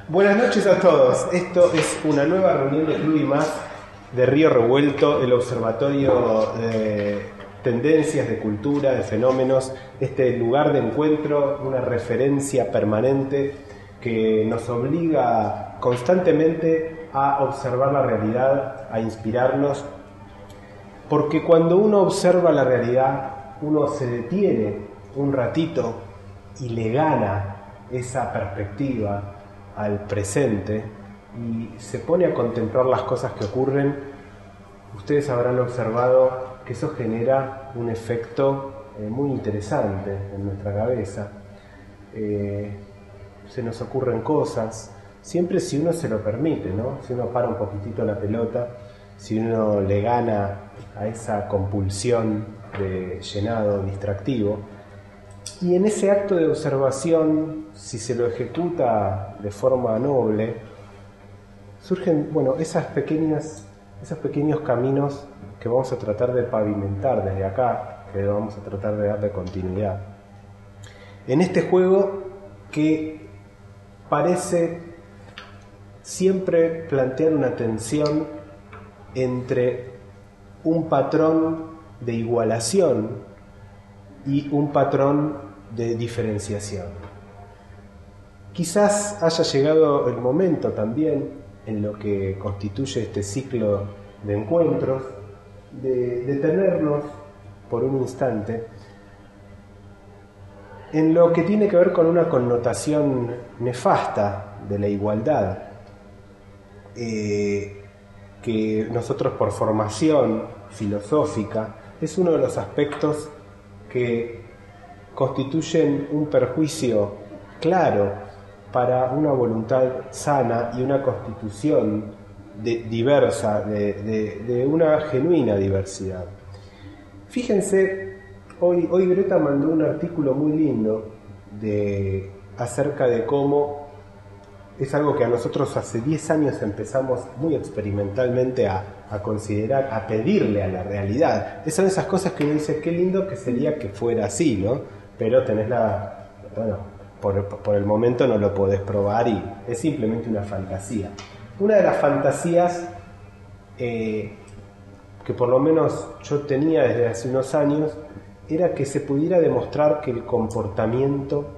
Buenas noches a todos. Esto es una nueva reunión de Club y Más de Río Revuelto, el observatorio de tendencias, de cultura, de fenómenos, este lugar de encuentro, una referencia permanente que nos obliga constantemente a observar la realidad, a inspirarnos, porque cuando uno observa la realidad, uno se detiene un ratito y le gana esa perspectiva al presente y se pone a contemplar las cosas que ocurren. Ustedes habrán observado que eso genera un efecto muy interesante en nuestra cabeza. Se nos ocurren cosas, siempre si uno se lo permite, ¿no? Si uno para un poquitito la pelota, si uno le gana a esa compulsión de llenado distractivo. Y en ese acto de observación, si se lo ejecuta de forma noble, surgen, esos pequeños caminos que vamos a tratar de pavimentar desde acá, que vamos a tratar de darle continuidad. En este juego que parece siempre plantear una tensión entre un patrón de igualación y un patrón de diferenciación. Quizás haya llegado el momento también, en lo que constituye este ciclo de encuentros, de detenernos por un instante en lo que tiene que ver con una connotación nefasta de la igualdad, que nosotros por formación filosófica es uno de los aspectos que constituyen un perjuicio claro para una voluntad sana y una constitución diversa, de una genuina diversidad. Fíjense, hoy Greta mandó un artículo muy lindo acerca de cómo es algo que a nosotros hace 10 años empezamos muy experimentalmente a considerar, a pedirle a la realidad. Son esas cosas que uno dice, qué lindo que sería que fuera así, ¿no? Pero por el momento no lo podés probar y es simplemente una fantasía. Una de las fantasías que por lo menos yo tenía desde hace unos años era que se pudiera demostrar que el comportamiento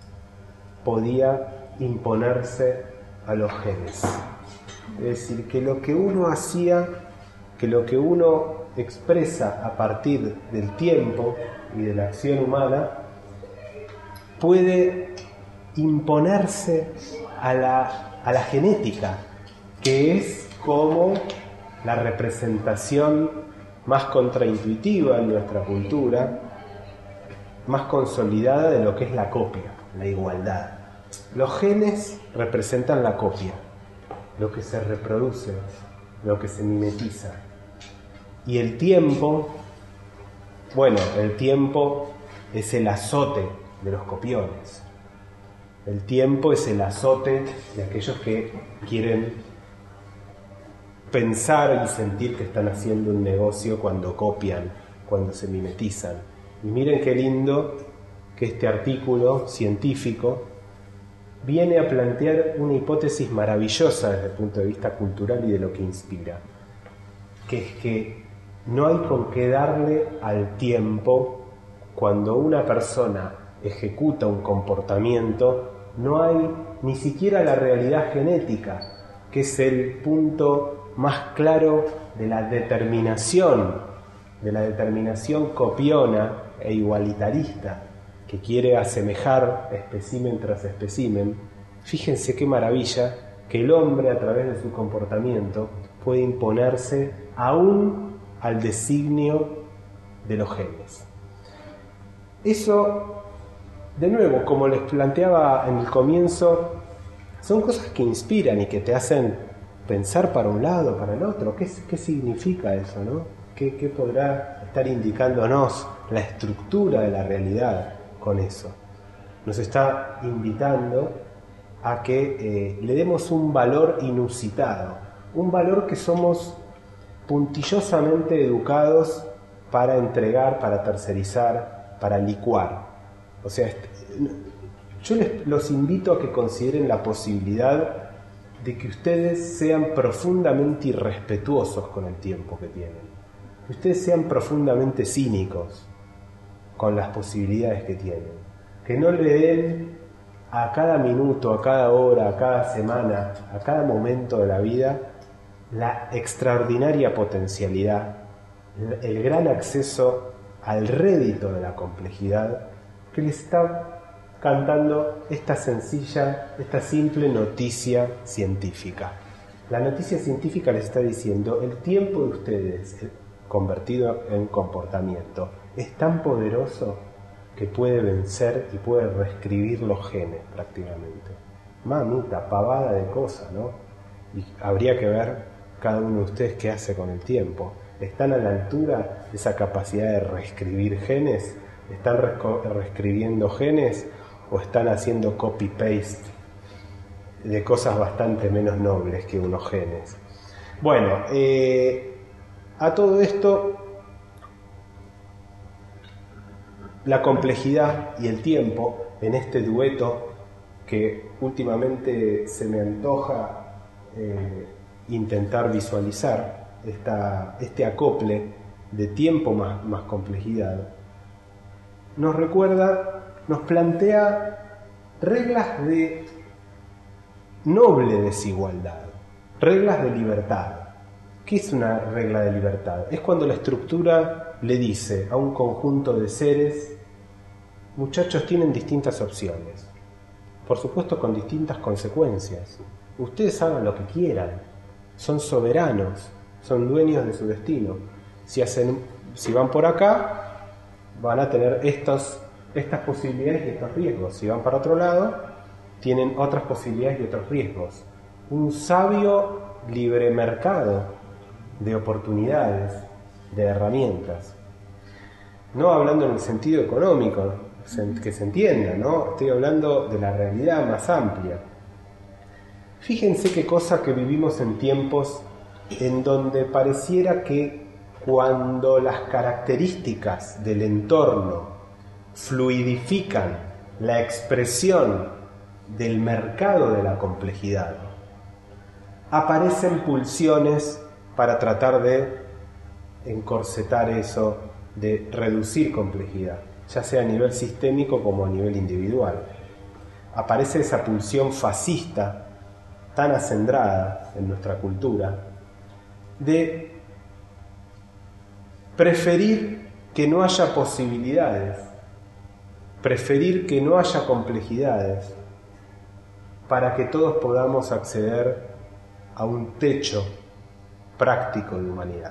podía imponerse a los genes. Es decir, que lo que uno hacía, que lo que uno expresa a partir del tiempo y de la acción humana, puede imponerse a la genética, que es como la representación más contraintuitiva en nuestra cultura, más consolidada de lo que es la copia, la igualdad. Los genes representan la copia, lo que se reproduce, lo que se mimetiza. Y el tiempo es el azote de los copiones. El tiempo es el azote de aquellos que quieren pensar y sentir que están haciendo un negocio cuando copian, cuando se mimetizan. Y miren qué lindo que este artículo científico viene a plantear una hipótesis maravillosa desde el punto de vista cultural y de lo que inspira, que es que no hay con qué darle al tiempo cuando una persona ejecuta un comportamiento. No hay ni siquiera la realidad genética, que es el punto más claro de la determinación copiona e igualitarista, que quiere asemejar espécimen tras espécimen. Fíjense qué maravilla que el hombre, a través de su comportamiento, puede imponerse aún al designio de los genes. Eso, de nuevo, como les planteaba en el comienzo, son cosas que inspiran y que te hacen pensar para un lado, para el otro. ¿Qué significa eso, no? ¿Qué podrá estar indicándonos la estructura de la realidad con eso? Nos está invitando a que le demos un valor inusitado, un valor que somos puntillosamente educados para entregar, para tercerizar, para licuar. O sea, Yo los invito a que consideren la posibilidad de que ustedes sean profundamente irrespetuosos con el tiempo que tienen, que ustedes sean profundamente cínicos con las posibilidades que tienen, que no le den a cada minuto, a cada hora, a cada semana, a cada momento de la vida la extraordinaria potencialidad, el gran acceso al rédito de la complejidad que les está cantando esta simple noticia científica. La noticia científica les está diciendo: el tiempo de ustedes convertido en comportamiento es tan poderoso que puede vencer y puede reescribir los genes prácticamente. Mamita, pavada de cosa, ¿no? Y habría que ver cada uno de ustedes qué hace con el tiempo. ¿Están a la altura de esa capacidad de reescribir genes? ¿Están reescribiendo genes o están haciendo copy-paste de cosas bastante menos nobles que unos genes? Bueno, a todo esto, la complejidad y el tiempo en este dueto que últimamente se me antoja intentar visualizar, este acople de tiempo más complejidad, nos plantea reglas de noble desigualdad, reglas de libertad. ¿Qué es una regla de libertad? Es cuando la estructura le dice a un conjunto de seres: muchachos, tienen distintas opciones, por supuesto con distintas consecuencias. Ustedes hagan lo que quieran, son soberanos, son dueños de su destino. Si van por acá, van a tener estas posibilidades y estos riesgos. Si van para otro lado, tienen otras posibilidades y otros riesgos. Un sabio libre mercado de oportunidades, de herramientas. No hablando en el sentido económico, que se entienda, ¿no? Estoy hablando de la realidad más amplia. Fíjense qué cosa que vivimos en tiempos en donde pareciera que cuando las características del entorno fluidifican la expresión del mercado de la complejidad, aparecen pulsiones para tratar de encorsetar eso, de reducir complejidad, ya sea a nivel sistémico como a nivel individual. Aparece esa pulsión fascista tan acendrada en nuestra cultura de preferir que no haya posibilidades, preferir que no haya complejidades para que todos podamos acceder a un techo práctico de humanidad.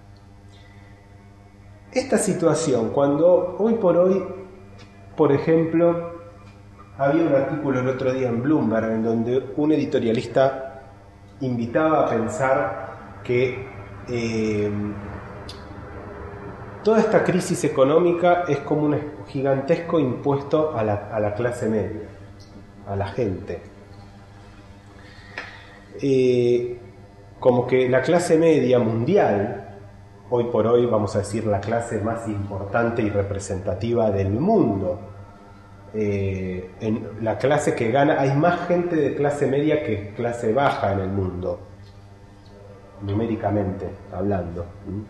Esta situación, cuando hoy por hoy, por ejemplo, había un artículo el otro día en Bloomberg en donde un editorialista invitaba a pensar que toda esta crisis económica es como un gigantesco impuesto a la clase media, a la gente. Como que la clase media mundial, hoy por hoy vamos a decir la clase más importante y representativa del mundo, en la clase que gana, hay más gente de clase media que clase baja en el mundo, numéricamente hablando,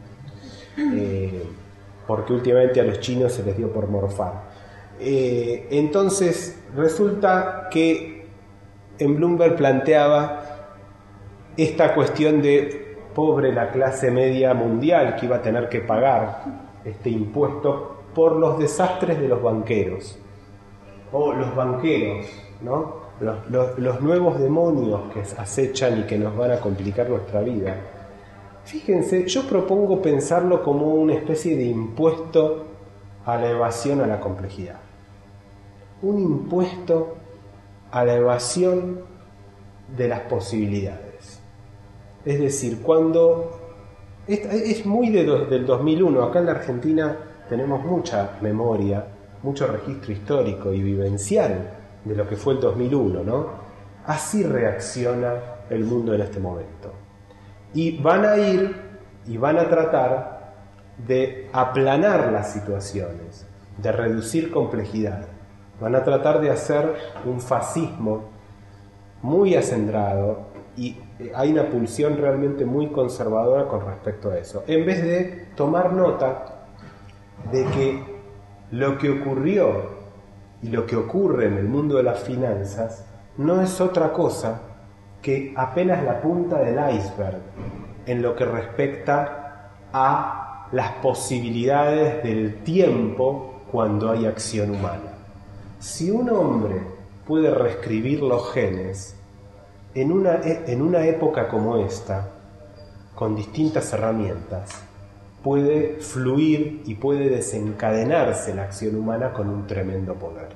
porque últimamente a los chinos se les dio por morfar. Entonces resulta que en Bloomberg planteaba esta cuestión de pobre la clase media mundial que iba a tener que pagar este impuesto por los desastres de los banqueros, o los banqueros, ¿no? Los nuevos demonios que acechan y que nos van a complicar nuestra vida. Fíjense, yo propongo pensarlo como una especie de impuesto a la evasión a la complejidad. Un impuesto a la evasión de las posibilidades. Es decir, cuando... Es muy del 2001, acá en la Argentina tenemos mucha memoria, mucho registro histórico y vivencial de lo que fue el 2001, ¿no? Así reacciona el mundo en este momento. Y van a ir y van a tratar de aplanar las situaciones, de reducir complejidad, Van a tratar de hacer un fascismo muy acendrado y hay una pulsión realmente muy conservadora con respecto a eso. En vez de tomar nota de que lo que ocurrió y lo que ocurre en el mundo de las finanzas no es otra cosa que apenas la punta del iceberg en lo que respecta a las posibilidades del tiempo cuando hay acción humana. Si un hombre puede reescribir los genes en una época como esta, con distintas herramientas, puede fluir y puede desencadenarse la acción humana con un tremendo poder.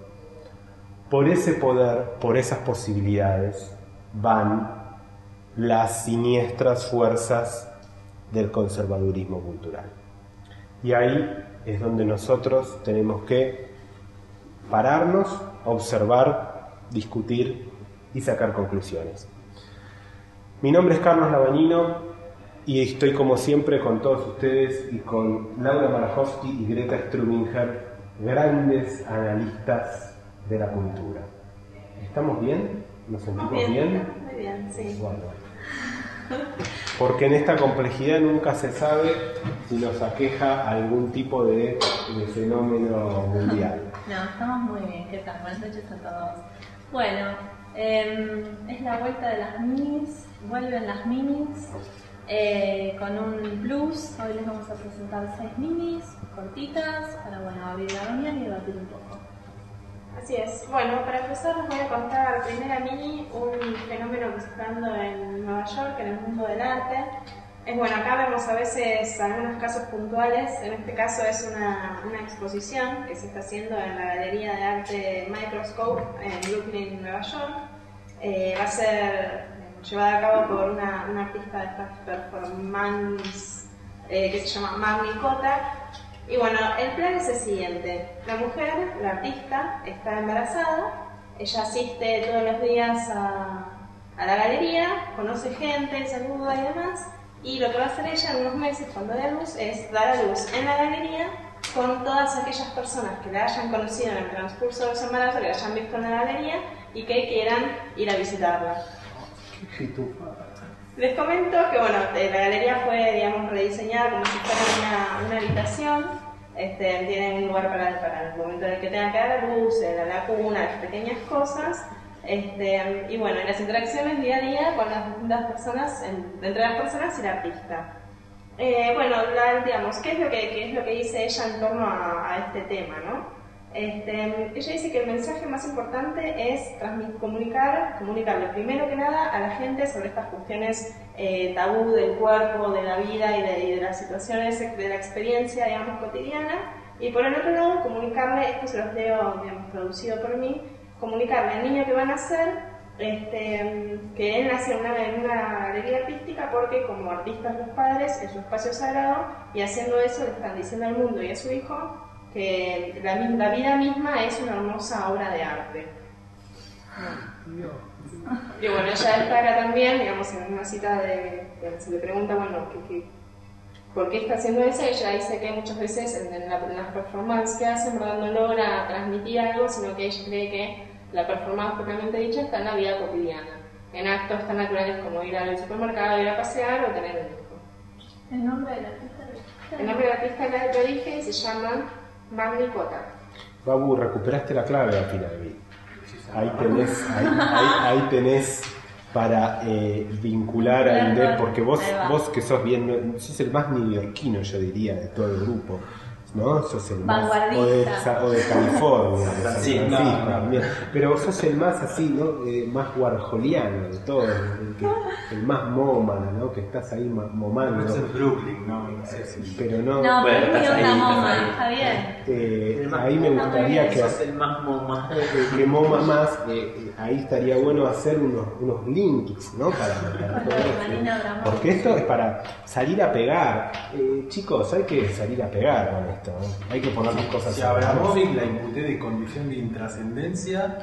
Por ese poder, por esas posibilidades, van las siniestras fuerzas del conservadurismo cultural. Y ahí es donde nosotros tenemos que pararnos, observar, discutir y sacar conclusiones. Mi nombre es Carlos Labañino y estoy como siempre con todos ustedes y con Laura Marajowski y Greta Struminger, grandes analistas de la cultura. ¿Estamos bien? ¿Nos sentimos bien? Muy bien, sí. Bueno. Porque en esta complejidad nunca se sabe si nos aqueja algún tipo de fenómeno mundial. No, estamos muy bien. ¿Qué tal? Buenas noches a todos. Bueno, es la vuelta de las minis, vuelven las minis con un plus. Hoy les vamos a presentar 6 minis cortitas para abrir la reunión y debatir un poco. Así es. Bueno, para empezar les voy a contar primera mini un fenómeno que se está dando en Nueva York, en el mundo del arte. Acá vemos a veces algunos casos puntuales. En este caso es una exposición que se está haciendo en la Galería de Arte Microscope en Brooklyn, Nueva York. Va a ser llevada a cabo por una artista de estas performance que se llama Magni Kotak. Y el plan es el siguiente. La mujer, la artista, está embarazada, ella asiste todos los días a la galería, conoce gente, saluda y demás, y lo que va a hacer ella en unos meses cuando dé a luz es dar a luz en la galería con todas aquellas personas que la hayan conocido en el transcurso de los embarazos, que la hayan visto en la galería y que quieran ir a visitarla. Les comento que la galería fue, rediseñada como si fuera una habitación. Tienen un lugar para el momento en el que tengan que dar a luz, la cuna, las pequeñas cosas. Y las interacciones día a día con las distintas personas, entre las personas y la artista. ¿Qué es lo que dice ella en torno a este tema, ¿no? Ella dice que el mensaje más importante es comunicarle primero que nada a la gente sobre estas cuestiones tabú del cuerpo, de la vida y de las situaciones, de la experiencia, cotidiana. Y por el otro lado, comunicarle, esto se los leo, traducido por mí, comunicarle al niño que va a nacer que él nace en una galería artística porque como artistas los padres es su espacio sagrado y haciendo eso le están diciendo al mundo y a su hijo que la vida misma es una hermosa obra de arte. Y ella destaca también, en una cita se le pregunta, ¿por qué está haciendo eso? Ella dice que muchas veces en las performances que hacen, no logra transmitir algo, sino que ella cree que la performance propiamente dicha está en la vida cotidiana, en actos tan naturales como ir al supermercado, ir a pasear o tener un hijo. ¿El nombre del artista? El nombre del artista que lo dije se llama Magni Kotak. Babu, recuperaste la clave al final. Ahí tenés para vincular a Inde, porque vos que sos sos el más neoyorquino, yo diría, de todo el grupo, ¿no? Sos el más o de California, de San Francisco también. Pero sos el más así, ¿no? Más warholiano de todo, el más mómano, ¿no? Que estás ahí momando. Eso es Brooklyn, ¿no? Pero no. No, pero es una moma, está bien. Ahí me gustaría que sos el más moma. Que moma más, ahí estaría bueno hacer unos links, ¿no? Para todo eso. Porque esto es para salir a pegar. Chicos, hay que salir a pegar con esto, ¿no? Hay que poner las cosas. Si a Abramovic la imputé de condición de intrascendencia.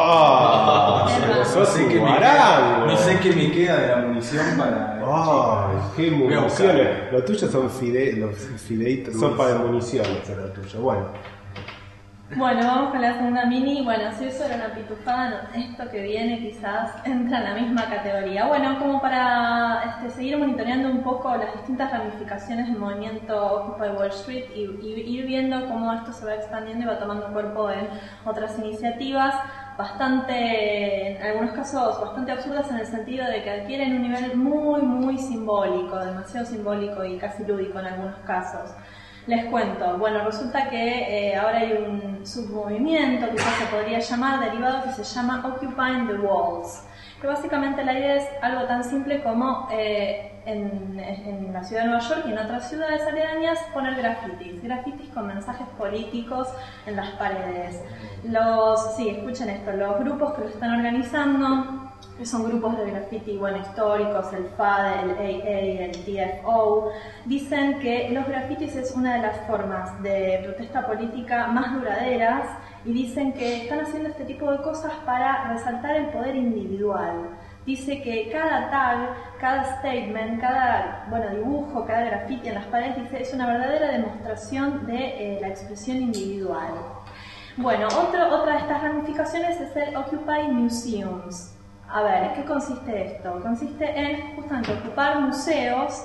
Sos un guarango. No sé qué me queda de la munición para. Qué municiones. Lo tuyo son fideitos, sopa de municiones, es lo tuyo. Bueno. Bueno, vamos con la segunda mini. Bueno, si eso era una pitufada, no, esto que viene quizás entra en la misma categoría. Bueno, como para seguir monitoreando un poco las distintas ramificaciones del movimiento Occupy Wall Street y ir viendo cómo esto se va expandiendo y va tomando cuerpo en otras iniciativas, bastante, en algunos casos bastante absurdas en el sentido de que adquieren un nivel muy simbólico, demasiado simbólico y casi lúdico en algunos casos. Les cuento, bueno, resulta que ahora hay un submovimiento, quizás se podría llamar, derivado, que se llama Occupying the Walls, que básicamente la idea es algo tan simple como en la ciudad de Nueva York y en otras ciudades aledañas poner grafitis con mensajes políticos en las paredes. Escuchen esto, los grupos que lo están organizando, que son grupos de graffiti históricos, el FAD, el AA, el TFO, dicen que los grafitis es una de las formas de protesta política más duraderas y dicen que están haciendo este tipo de cosas para resaltar el poder individual. Dice que cada tag, cada statement, cada dibujo, cada graffiti en las paredes, dice, es una verdadera demostración de la expresión individual. Bueno, otra de estas ramificaciones es el Occupy Museums. A ver, ¿qué consiste esto? Consiste en justamente ocupar museos.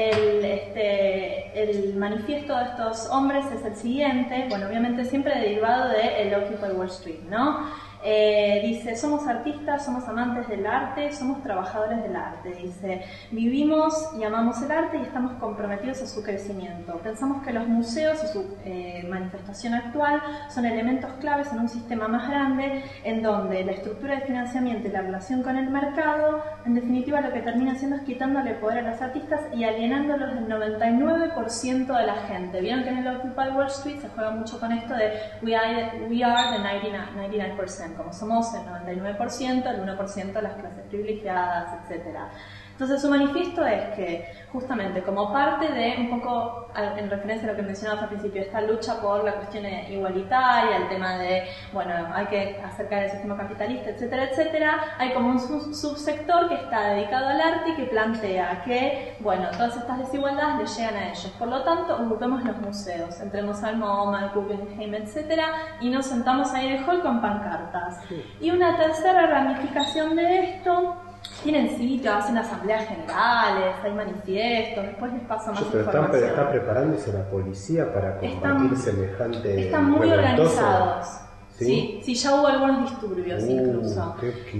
El manifiesto de estos hombres es el siguiente, bueno, obviamente siempre derivado del Occupy Wall Street, ¿no? Dice, somos artistas, somos amantes del arte, somos trabajadores del arte. Dice, vivimos y amamos el arte y estamos comprometidos a su crecimiento. Pensamos que los museos y su manifestación actual son elementos claves en un sistema más grande en donde la estructura de financiamiento y la relación con el mercado, en definitiva lo que termina haciendo es quitándole poder a los artistas y alienándolos del 99% de la gente. Vieron que en el Occupy Wall Street se juega mucho con esto de we are the 99%. Como somos el 99%, el 1% las clases privilegiadas, etc. Entonces su manifiesto es que justamente como parte de un poco en referencia a lo que mencionabas al principio, esta lucha por la cuestión igualitaria, el tema de, hay que acercar el sistema capitalista, etcétera, hay como un subsector que está dedicado al arte y que plantea que, todas estas desigualdades le llegan a ellos. Por lo tanto, ocupemos los museos, entremos al MoMA, al Guggenheim, etcétera, y nos sentamos ahí en el hall con pancartas. Y una tercera ramificación de esto, tienen sitio, hacen asambleas generales, hay manifiestos, después les paso más información. Pero está preparándose la policía para combatir semejante están muy revoltoso. Organizados. ¿Sí? Sí, ya hubo algunos disturbios incluso.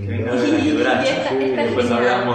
Después hablamos.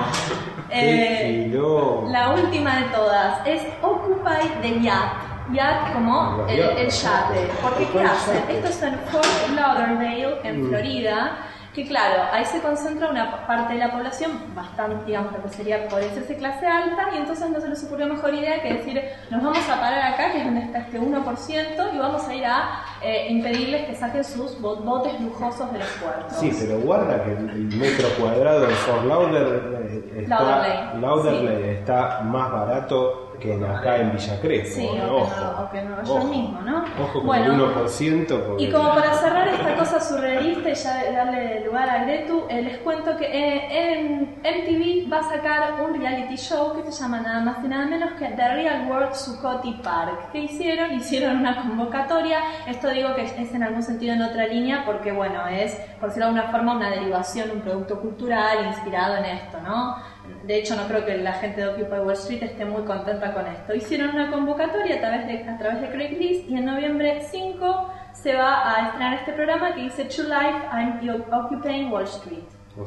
La última de todas es Occupy the Yacht. Yacht como el yate. Porque ¿qué hacen? Esto es en Fort Lauderdale, en Florida. Que claro, ahí se concentra una parte de la población bastante, digamos, lo que podría decirse clase alta, y entonces no se les ocurrió mejor idea que decir, nos vamos a parar acá, que es donde está este 1%, y vamos a ir a impedirles que saquen sus botes lujosos de los puertos. Sí, pero guarda que el metro cuadrado de Fort Lauderdale está más barato que acá en Villa Crespo. Sí, o que en Nueva York mismo, ¿no? Ojo con el 1%. Y como para cerrar esta cosa surrealista y ya darle lugar a Gretu, les cuento que en MTV va a sacar un reality show que se llama nada más y nada menos que The Real World Zuccotti Park. ¿Qué hicieron? Hicieron una convocatoria. Esto digo que es en algún sentido en otra línea porque, es, por decirlo de alguna forma, una derivación, un producto cultural inspirado en esto, ¿no? De hecho, no creo que la gente de Occupy Wall Street esté muy contenta con esto. Hicieron una convocatoria a través de Craigslist y en noviembre 5 se va a estrenar este programa que dice To Life, I'm Occupying Wall Street.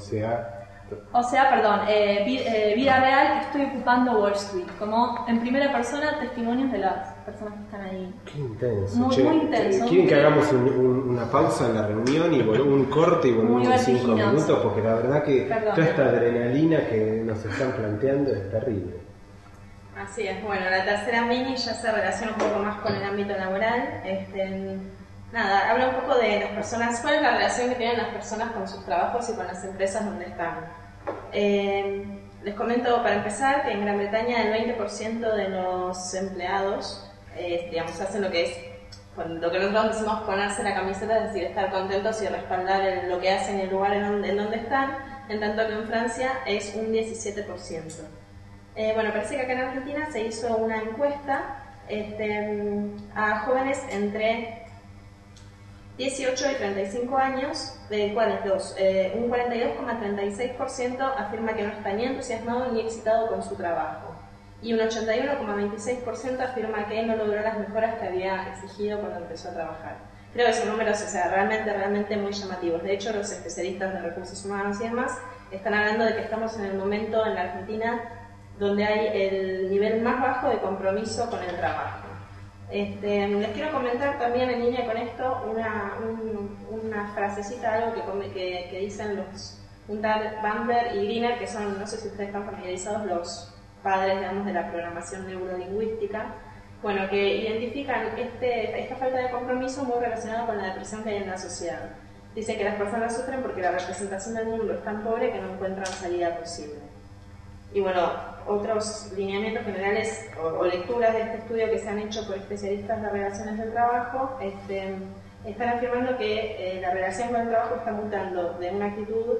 Vida real, estoy ocupando Wall Street. Como en primera persona, testimonios de las personas que están ahí. Qué intenso. Muy intenso. ¿Quieren que hagamos una pausa en la reunión y un corte y volvemos en 5 minutos? Porque la verdad que toda esta adrenalina que nos están planteando es terrible. Así es. Bueno, la tercera mini ya se relaciona un poco más con el ámbito laboral. Habla un poco de las personas, cuál es la relación que tienen las personas con sus trabajos y con las empresas donde están. Les comento para empezar que en Gran Bretaña el 20% de los empleados hacen lo que es, lo que nosotros decimos ponerse la camiseta, es decir, estar contentos y respaldar lo que hacen y el lugar en donde están, en tanto que en Francia es un 17%. Parece que acá en Argentina se hizo una encuesta a jóvenes entre 18 y 35 años, ¿cuáles dos? Un 42,36% afirma que no está ni entusiasmado ni excitado con su trabajo. Y un 81,26% afirma que no logró las mejoras que había exigido cuando empezó a trabajar. Creo que son números, o sea, realmente muy llamativos. De hecho, los especialistas de recursos humanos y demás están hablando de que estamos en el momento en la Argentina donde hay el nivel más bajo de compromiso con el trabajo. Les quiero comentar también en línea con esto una frasecita, algo que dicen un tal Bandler y Greener, que son, no sé si ustedes están familiarizados, los padres, digamos, de la programación neurolingüística, bueno, que identifican esta falta de compromiso muy relacionada con la depresión que hay en la sociedad. Dice que las personas sufren porque la representación del mundo es tan pobre que no encuentran salida posible. Y bueno, otros lineamientos generales o lecturas de este estudio que se han hecho por especialistas de relaciones del trabajo están afirmando que la relación con el trabajo está mutando de una actitud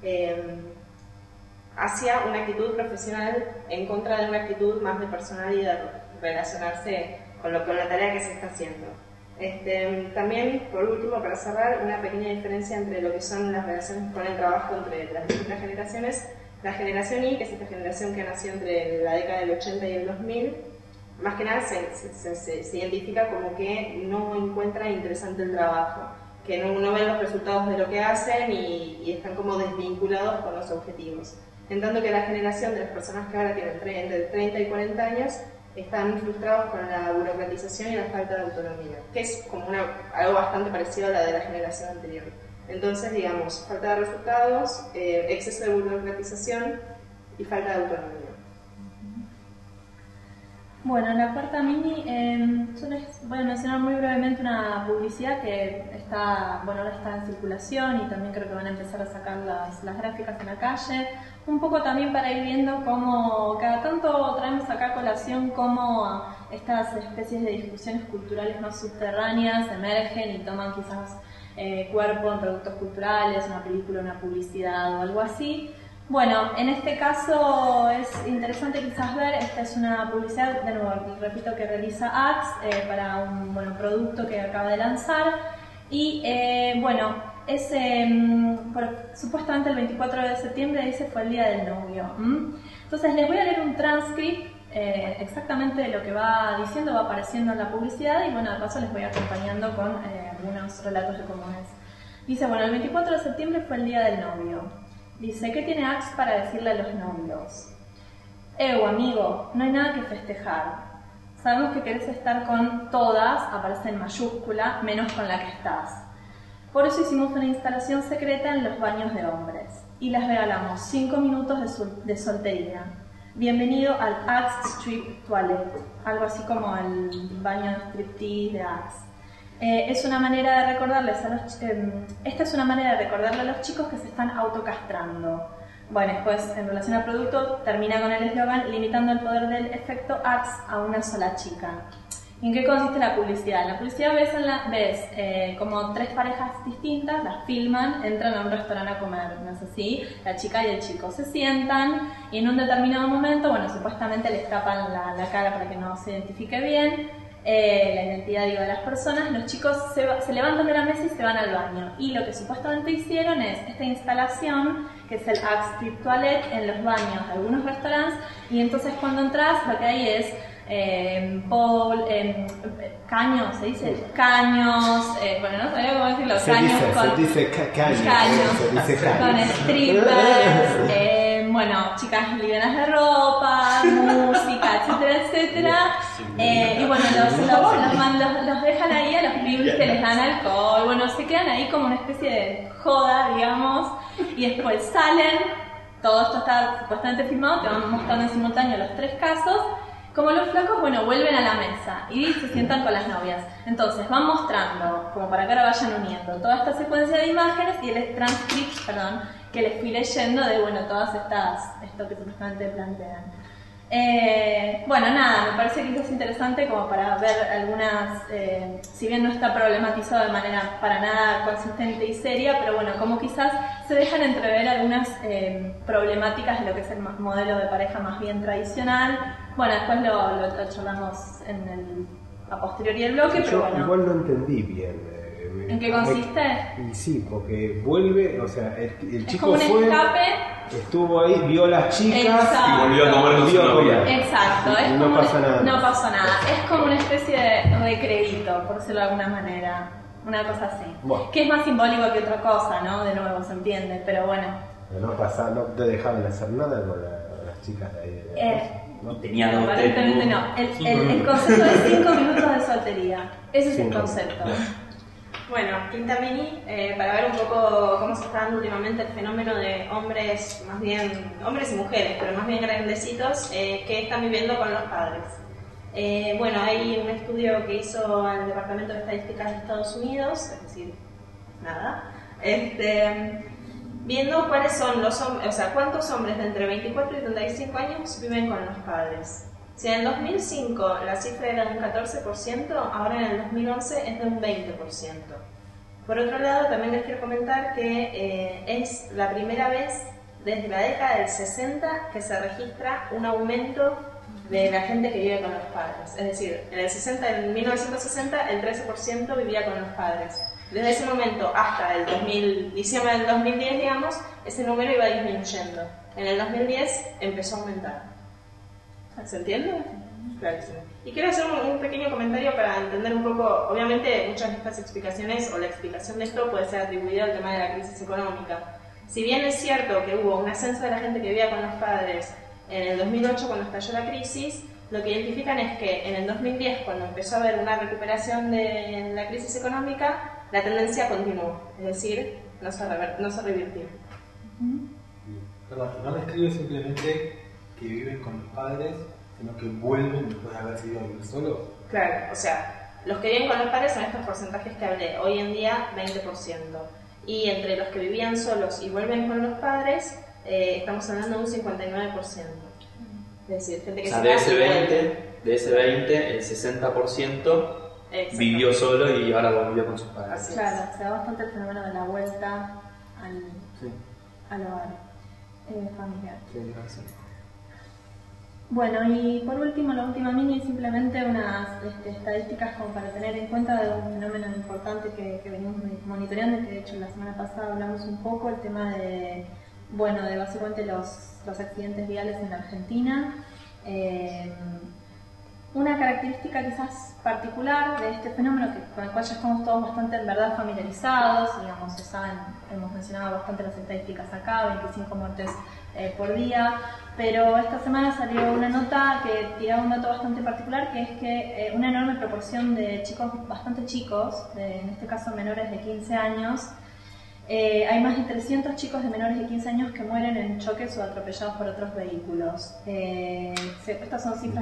hacia una actitud profesional en contra de una actitud más de personalidad, relacionarse con la tarea que se está haciendo. También, por último, para cerrar, una pequeña diferencia entre lo que son las relaciones con el trabajo entre las distintas generaciones. La generación Y, que es esta generación que nació entre la década del 80 y el 2000, más que nada se identifica como que no encuentra interesante el trabajo, que no ven los resultados de lo que hacen y están como desvinculados con los objetivos. En tanto que la generación de las personas que ahora tienen entre 30 y 40 años están frustrados con la burocratización y la falta de autonomía, que es como algo bastante parecido a la de la generación anterior. Entonces, digamos, falta de resultados, exceso de burocratización y falta de autonomía. Bueno, en la cuarta mini yo les voy a mencionar muy brevemente una publicidad que ahora está en circulación y también creo que van a empezar a sacar las gráficas en la calle. Un poco también para ir viendo cómo cada tanto traemos acá a colación cómo estas especies de discusiones culturales más subterráneas emergen y toman quizás cuerpo en productos culturales, una película, una publicidad o algo así. Bueno, en este caso es interesante quizás ver, esta es una publicidad, de nuevo, repito, que realiza Axe para un producto que acaba de lanzar y supuestamente el 24 de septiembre dice fue el día del novio. Entonces les voy a leer un transcript exactamente de lo que va diciendo, va apareciendo en la publicidad y bueno, de paso les voy acompañando con algunos relatos de cómo es. Dice, bueno, el 24 de septiembre fue el día del novio. Dice, ¿qué tiene Axe para decirle a los novios? Amigo, no hay nada que festejar. Sabemos que querés estar con todas, aparece en mayúscula, menos con la que estás. Por eso hicimos una instalación secreta en los baños de hombres y les regalamos 5 minutos de soltería. Bienvenido al Axe Strip Toilet, algo así como el baño de striptease de Axe. Es una manera de recordarles esta es una manera de recordarle a los chicos que se están autocastrando. Bueno, después en relación al producto termina con el eslogan limitando el poder del efecto Axe a una sola chica. ¿En qué consiste la publicidad? En la publicidad ves como 3 parejas distintas, las filman, entran a un restaurante a comer, ¿no es así? La chica y el chico se sientan y en un determinado momento, bueno, supuestamente les tapan la cara para que no se identifique bien. La identidad de las personas, los chicos se levantan de la mesa y se van al baño. Y lo que supuestamente hicieron es esta instalación, que es el Axe Strip Toilet, en los baños de algunos restaurantes. Y entonces cuando entras, lo que hay es caños, ¿se dice? Caños, bueno, no sabía cómo decirlo, caños con strippers, chicas livianas de ropa, música, etcétera, etcétera. Y bueno, los dejan ahí a los pibes que les dan alcohol, bueno, se quedan ahí como una especie de joda, digamos, y después salen, todo esto está supuestamente filmado, te van mostrando en simultáneo los 3 casos. Como los flacos, bueno, vuelven a la mesa y se sientan con las novias. Entonces van mostrando, como para que ahora vayan uniendo, toda esta secuencia de imágenes y el transcript, que les fui leyendo de, todas esto que supuestamente plantean. Me parece que es interesante como para ver algunas, si bien no está problematizado de manera para nada consistente y seria, pero bueno, como quizás se dejan entrever algunas problemáticas de lo que es el modelo de pareja más bien tradicional. Bueno, después lo charlamos a posteriori del bloque, pero bueno. Igual no entendí bien, ¿En qué consiste? Y sí, porque vuelve, o sea, el Es chico como un fue, escape. estuvo ahí, vio a las chicas Exacto. Y volvió a comer con su novia. Exacto, Y es no como pasa nada. No pasó nada. Es como una especie de recredito, por decirlo de alguna manera. Una cosa así. Bueno. Que es más simbólico que otra cosa, ¿no? De nuevo, se entiende, pero bueno. no pasaba, no te dejaban hacer nada con las chicas de ahí. Y tenía dos Aparentemente no. El concepto de 5 minutos de soltería. Ese es el 5. concepto. Bueno, quinta mini, para ver un poco cómo se está dando últimamente el fenómeno de hombres, más bien, hombres y mujeres, pero más bien grandecitos, que están viviendo con los padres. Bueno, hay un estudio que hizo el Departamento de Estadísticas de Estados Unidos, es decir, nada, viendo cuáles son los hombres, o sea, cuántos hombres de entre 24 y 35 años viven con los padres. Si en el 2005 la cifra era de un 14%, ahora en el 2011 es de un 20%. Por otro lado, también les quiero comentar que es la primera vez desde la década del 60 que se registra un aumento de la gente que vive con los padres. Es decir, en 1960 el 13% vivía con los padres. Desde ese momento hasta diciembre del 2010, digamos, ese número iba disminuyendo. En el 2010 empezó a aumentar. ¿Se entiende? Clarísimo. Y quiero hacer un pequeño comentario para entender un poco, obviamente muchas de estas explicaciones o la explicación de esto puede ser atribuida al tema de la crisis económica. Si bien es cierto que hubo un ascenso de la gente que vivía con los padres en el 2008 cuando estalló la crisis, lo que identifican es que en el 2010, cuando empezó a haber una recuperación de la crisis económica, la tendencia continuó, es decir, no se revirtió. Perdón, no describe simplemente que viven con los padres, sino que vuelven después de haberse ido a vivir solos. Claro, o sea, los que viven con los padres son estos porcentajes que hablé, hoy en día 20%. Y entre los que vivían solos y vuelven con los padres, estamos hablando de un 59%. Es decir, gente que O sea, se casa y de ese 20, el 60% Exacto. vivió solo y ahora volvió con sus padres. Así es. Claro, se da bastante el fenómeno de la vuelta Sí, al hogar familiar. sí, gracias. Bueno, y por último, la última mini, simplemente unas estadísticas como para tener en cuenta de un fenómeno importante que venimos monitoreando, que de hecho la semana pasada hablamos un poco, el tema de básicamente los accidentes viales en la Argentina. Una característica quizás particular de este fenómeno, con el cual ya estamos todos bastante en verdad familiarizados, digamos, se saben, hemos mencionado bastante las estadísticas acá, 25 muertes por día, pero esta semana salió una nota que tiraba un dato bastante particular, que es que una enorme proporción de chicos bastante chicos, en este caso menores de 15 años, hay más de 300 chicos de menores de 15 años que mueren en choques o atropellados por otros vehículos. Estas son cifras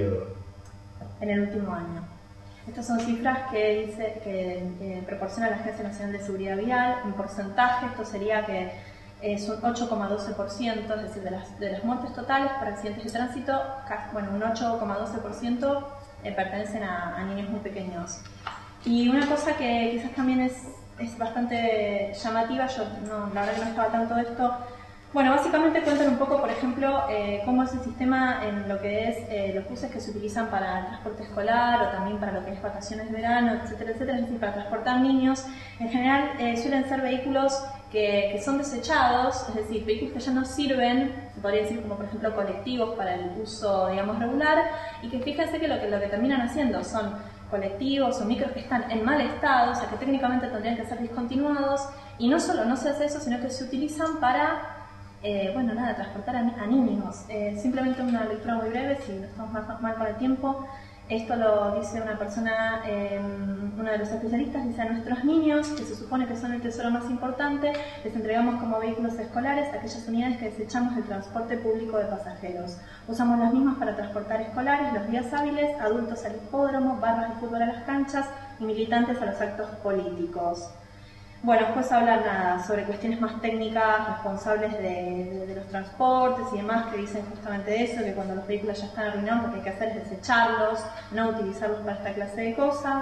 en el último año. Estas son cifras que proporciona la Agencia Nacional de Seguridad Vial. En porcentaje, esto sería que es un 8,12%, es decir, de las muertes totales por accidentes de tránsito, un 8,12% pertenecen a niños muy pequeños. Y una cosa que quizás también es bastante llamativa, yo la verdad que no estaba tanto de esto. Bueno, básicamente cuentan un poco, por ejemplo, cómo es el sistema en lo que es los buses que se utilizan para el transporte escolar o también para lo que es vacaciones de verano, etcétera, etcétera, es decir, para transportar niños. En general suelen ser vehículos que son desechados, es decir, vehículos que ya no sirven, se podría decir como por ejemplo colectivos para el uso, digamos, regular, y que fíjense que lo que terminan haciendo son colectivos o micros que están en mal estado, o sea que técnicamente tendrían que ser discontinuados, y no solo no se hace eso, sino que se utilizan para transportar a niños. Simplemente una lectura muy breve, si no estamos mal para el tiempo. Esto lo dice una persona, uno de los especialistas, dice: a nuestros niños, que se supone que son el tesoro más importante, les entregamos como vehículos escolares aquellas unidades que desechamos del transporte público de pasajeros. Usamos las mismas para transportar escolares, los días hábiles, adultos al hipódromo, barras de fútbol a las canchas y militantes a los actos políticos. Bueno, después hablan sobre cuestiones más técnicas, responsables de los transportes y demás, que dicen justamente de eso, que cuando los vehículos ya están arruinados lo que hay que hacer es desecharlos, no utilizarlos para esta clase de cosas.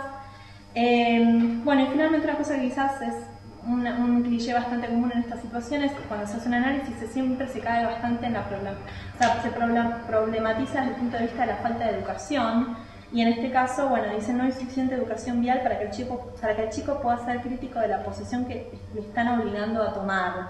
Y finalmente una cosa que quizás es un cliché bastante común en estas situaciones, cuando se hace un análisis siempre se cae bastante en se problematiza desde el punto de vista de la falta de educación. Y en este caso, bueno, dicen no hay suficiente educación vial para que el chico pueda ser crítico de la posición que le están obligando a tomar.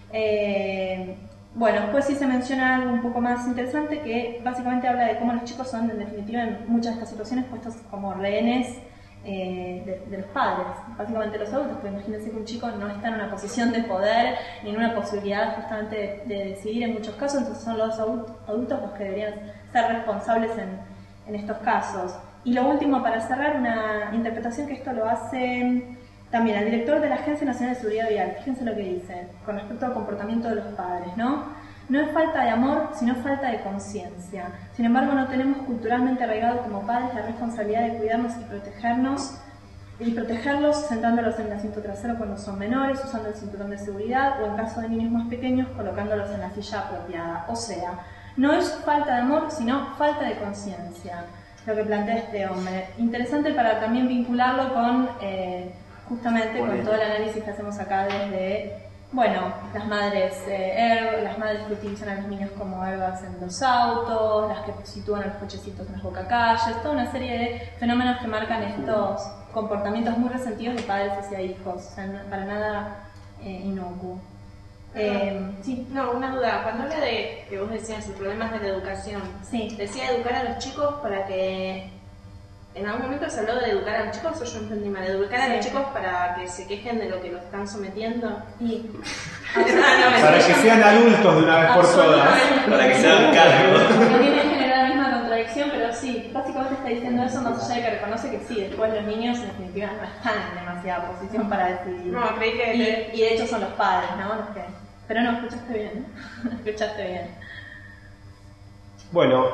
Bueno, después sí se menciona algo un poco más interesante que básicamente habla de cómo los chicos son, en definitiva, en muchas de estas situaciones puestos como rehenes de los padres, básicamente los adultos, porque imagínense que un chico no está en una posición de poder ni en una posibilidad justamente de decidir en muchos casos, entonces son los adultos los que deberían ser responsables en estos casos. Y lo último, para cerrar, una interpretación que esto lo hace también el director de la Agencia Nacional de Seguridad Vial. Fíjense lo que dice con respecto al comportamiento de los padres, ¿no? No es falta de amor, sino falta de conciencia. Sin embargo, no tenemos culturalmente arraigado como padres la responsabilidad de cuidarnos y protegerlos sentándolos en el asiento trasero cuando son menores, usando el cinturón de seguridad o en caso de niños más pequeños colocándolos en la silla apropiada. O sea, no es falta de amor, sino falta de conciencia, lo que plantea este hombre. Interesante para también vincularlo con justamente con todo el análisis que hacemos acá desde, bueno, las madres que utilizan a los niños como airbags en los autos, las que sitúan a los cochecitos en las bocacalles, toda una serie de fenómenos que marcan estos comportamientos muy resentidos de padres hacia hijos, o sea, para nada inocuo. Sí. No, una duda. Cuando habla de que vos decías los problemas de la educación, sí. ¿Decía educar a los chicos para que en algún momento se habló de educar a los chicos o yo entendí mal? ¿Educar a los chicos para que se quejen de lo que los están sometiendo? Y para que sean adultos de una vez por todas. Para que se hagan cargo. No tiene en general la misma contradicción, pero sí, básicamente está diciendo eso más allá de que reconoce que sí, después los niños en definitiva no están en demasiada posición para decidir. No, creí que... Y de hecho son los padres, ¿no? Los que... Pero no, escuchaste bien. Escuchaste bien. Bueno,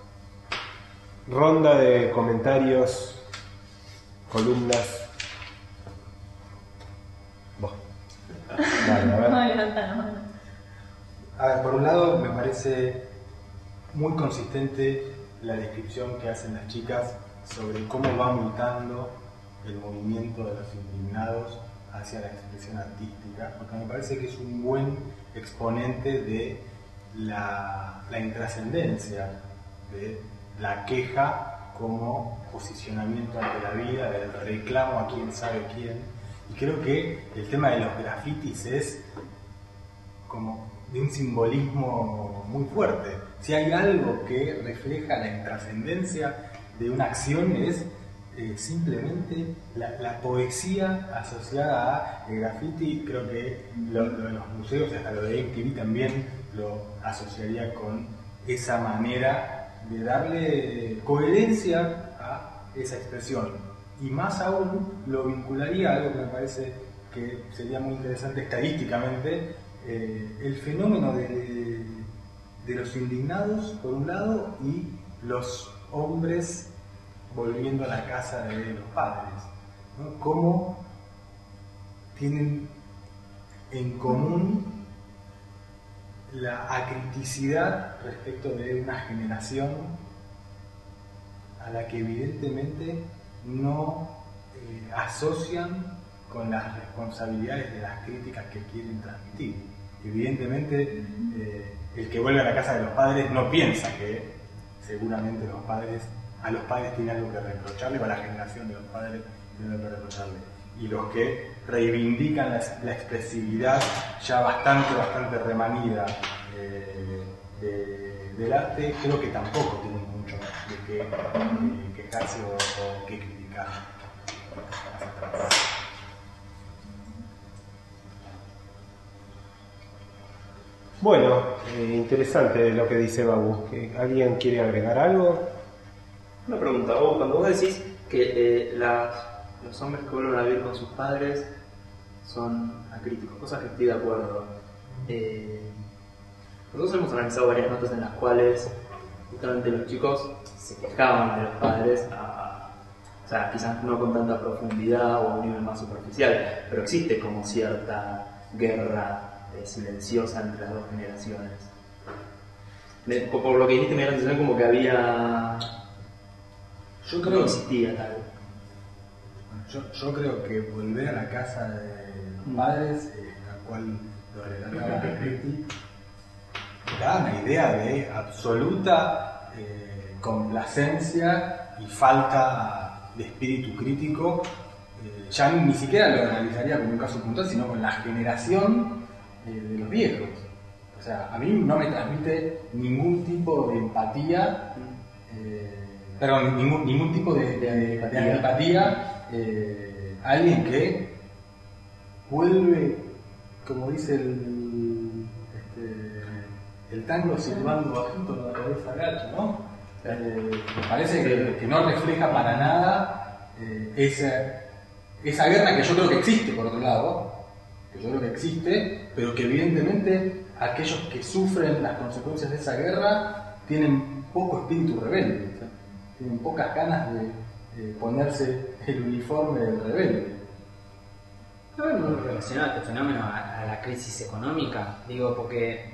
ronda de comentarios, columnas. Dale, a ver. No, levanta la mano. A ver, por un lado me parece muy consistente la descripción que hacen las chicas sobre cómo va mutando el movimiento de los indignados hacia la expresión artística, porque me parece que es un buen exponente de la intrascendencia de la queja como posicionamiento ante la vida, del reclamo a quién sabe quién. Y creo que el tema de los grafitis es como de un simbolismo muy fuerte. Si hay algo que refleja la intrascendencia de una acción es simplemente la poesía asociada a el graffiti. Creo que lo de los museos, hasta lo de MTV también lo asociaría con esa manera de darle coherencia a esa expresión. Y más aún lo vincularía a algo que me parece que sería muy interesante estadísticamente, el fenómeno de los indignados por un lado y los hombres volviendo a la casa de los padres, ¿no? Cómo tienen en común la acriticidad respecto de una generación a la que evidentemente no asocian con las responsabilidades de las críticas que quieren transmitir. Evidentemente el que vuelve a la casa de los padres no piensa que seguramente a los padres tiene algo que reprocharle, o a la generación de los padres tiene algo que reprocharle. Y los que reivindican la expresividad ya bastante remanida del arte, creo que tampoco tienen mucho de qué quejarse o qué criticar. Bueno, interesante lo que dice Babu. ¿Alguien quiere agregar algo? Una pregunta, cuando vos decís que los hombres que vuelven a vivir con sus padres son acríticos, cosas que estoy de acuerdo. Nosotros hemos analizado varias notas en las cuales justamente los chicos se quejaban de los padres, o sea, quizás no con tanta profundidad o a un nivel más superficial, pero existe como cierta guerra silenciosa entre las dos generaciones. Por lo que dijiste me da la sensación como que había... Yo creo no existía tal. Yo creo que volver a la casa de los padres, la cual lo relataba Betty, da una idea de absoluta complacencia y falta de espíritu crítico, ya ni siquiera lo analizaría como un caso puntual, sino con la generación de los viejos. O sea, a mí no me transmite ningún tipo de empatía, perdón, ningún tipo de antipatía alguien que vuelve, como dice el tango silbando bajito con la cabeza agacha, ¿no? Me parece que no refleja para nada esa guerra que yo creo que existe, por otro lado, pero que evidentemente aquellos que sufren las consecuencias de esa guerra tienen poco espíritu rebelde, ¿sí? Tienen pocas ganas de ponerse el uniforme del rebelde. No es muy relacionado este fenómeno a la crisis económica, digo, porque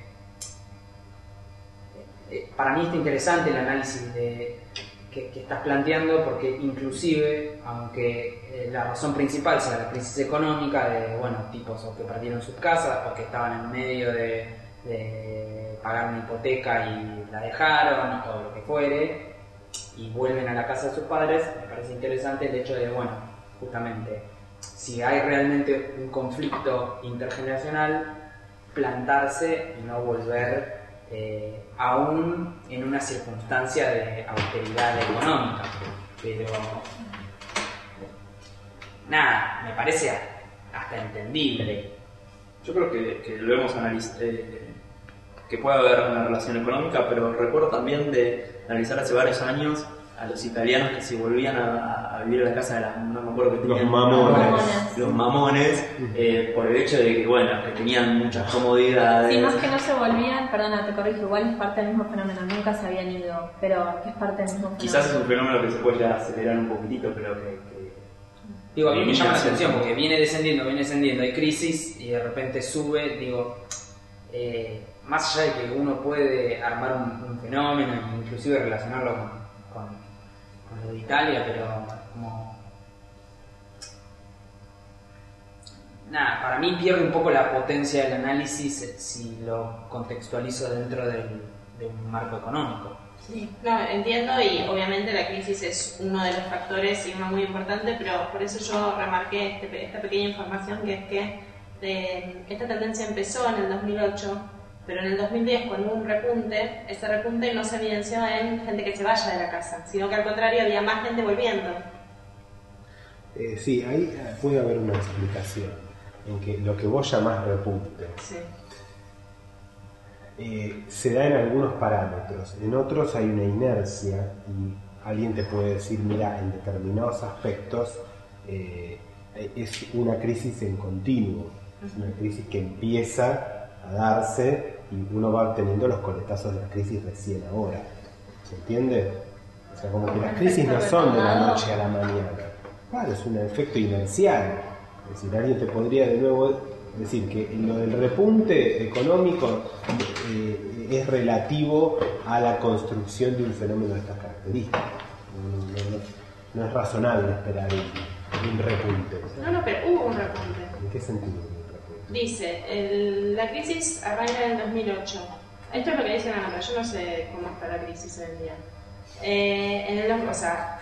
para mí está interesante el análisis que estás planteando, porque inclusive, aunque la razón principal sea la crisis económica de, bueno, tipos o que perdieron sus casas o que estaban en medio de pagar una hipoteca y la dejaron o lo que fuere y vuelven a la casa de sus padres, me parece interesante el hecho de, bueno, justamente, si hay realmente un conflicto intergeneracional, plantarse y no volver aún en una circunstancia de austeridad económica. Pero nada, me parece hasta entendible. Yo creo que lo hemos analizado, que puede haber una relación económica, pero recuerdo también de analizar hace varios años a los italianos que se volvían a vivir en la casa de las, no me acuerdo que tenían, los mamones, por el hecho de que, bueno, que tenían muchas comodidades. Sí, más que no se volvían, perdona, te corrijo, igual es parte del mismo fenómeno, nunca se habían ido, pero es parte del mismo fenómeno. Quizás es un fenómeno que se puede llegar a acelerar un poquitito, pero que digo, a mí me llama la atención porque viene descendiendo, hay crisis y de repente sube, digo, más allá de que uno puede armar un fenómeno e inclusive relacionarlo con lo de Italia, pero como nada, para mí pierde un poco la potencia del análisis si lo contextualizo dentro de un marco económico. Sí, no, entiendo, y obviamente la crisis es uno de los factores y uno muy importante, pero por eso yo remarqué esta pequeña información, que es que esta tendencia empezó en el 2008, pero en el 2010, cuando hubo un repunte, ese repunte no se evidenció en gente que se vaya de la casa, sino que al contrario había más gente volviendo. Sí, ahí puede haber una explicación en que lo que vos llamás repunte se da en algunos parámetros, en otros hay una inercia y alguien te puede decir, mira, en determinados aspectos es una crisis en continuo, es una crisis que empieza a darse y uno va teniendo los coletazos de la crisis recién ahora, ¿se entiende? O sea, como que las crisis no son de la noche a la mañana, claro, es un efecto inercial, es decir, alguien te podría de nuevo decir que lo del repunte económico es relativo a la construcción de un fenómeno de estas características, no es razonable esperar un repunte. No, pero hubo un repunte. ¿En qué sentido? Dice, la crisis arranca en el 2008. Esto es lo que dice la nota, yo no sé cómo está la crisis hoy en día. O sea,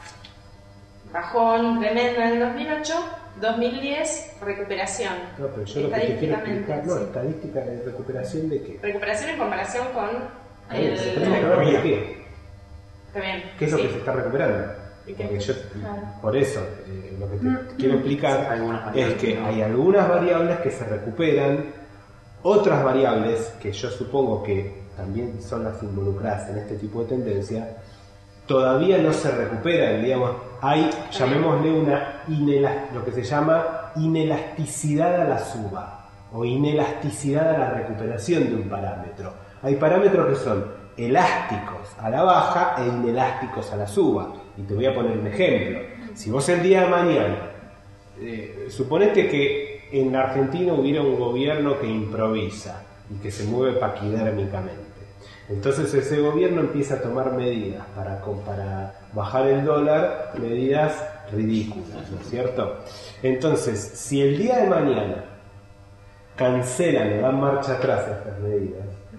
bajón tremendo en el 2008, 2010, recuperación. No, pero yo lo que te quiero explicar, no, estadística de recuperación de qué. Recuperación en comparación con tenemos que ver por qué. Está bien. ¿Qué es lo que se está recuperando? Porque yo, por eso, lo que te quiero explicar es que hay algunas variables que se recuperan, otras variables que yo supongo que también son las involucradas en este tipo de tendencia, todavía no se recuperan, digamos, hay, llamémosle lo que se llama inelasticidad a la suba o inelasticidad a la recuperación de un parámetro. Hay parámetros que son elásticos a la baja e inelásticos a la suba. Y te voy a poner un ejemplo. Si vos el día de mañana, suponete que en la Argentina hubiera un gobierno que improvisa y que se mueve paquidérmicamente. Entonces ese gobierno empieza a tomar medidas para bajar el dólar, medidas ridículas, ¿no es cierto? Entonces, si el día de mañana cancelan o dan marcha atrás a estas medidas,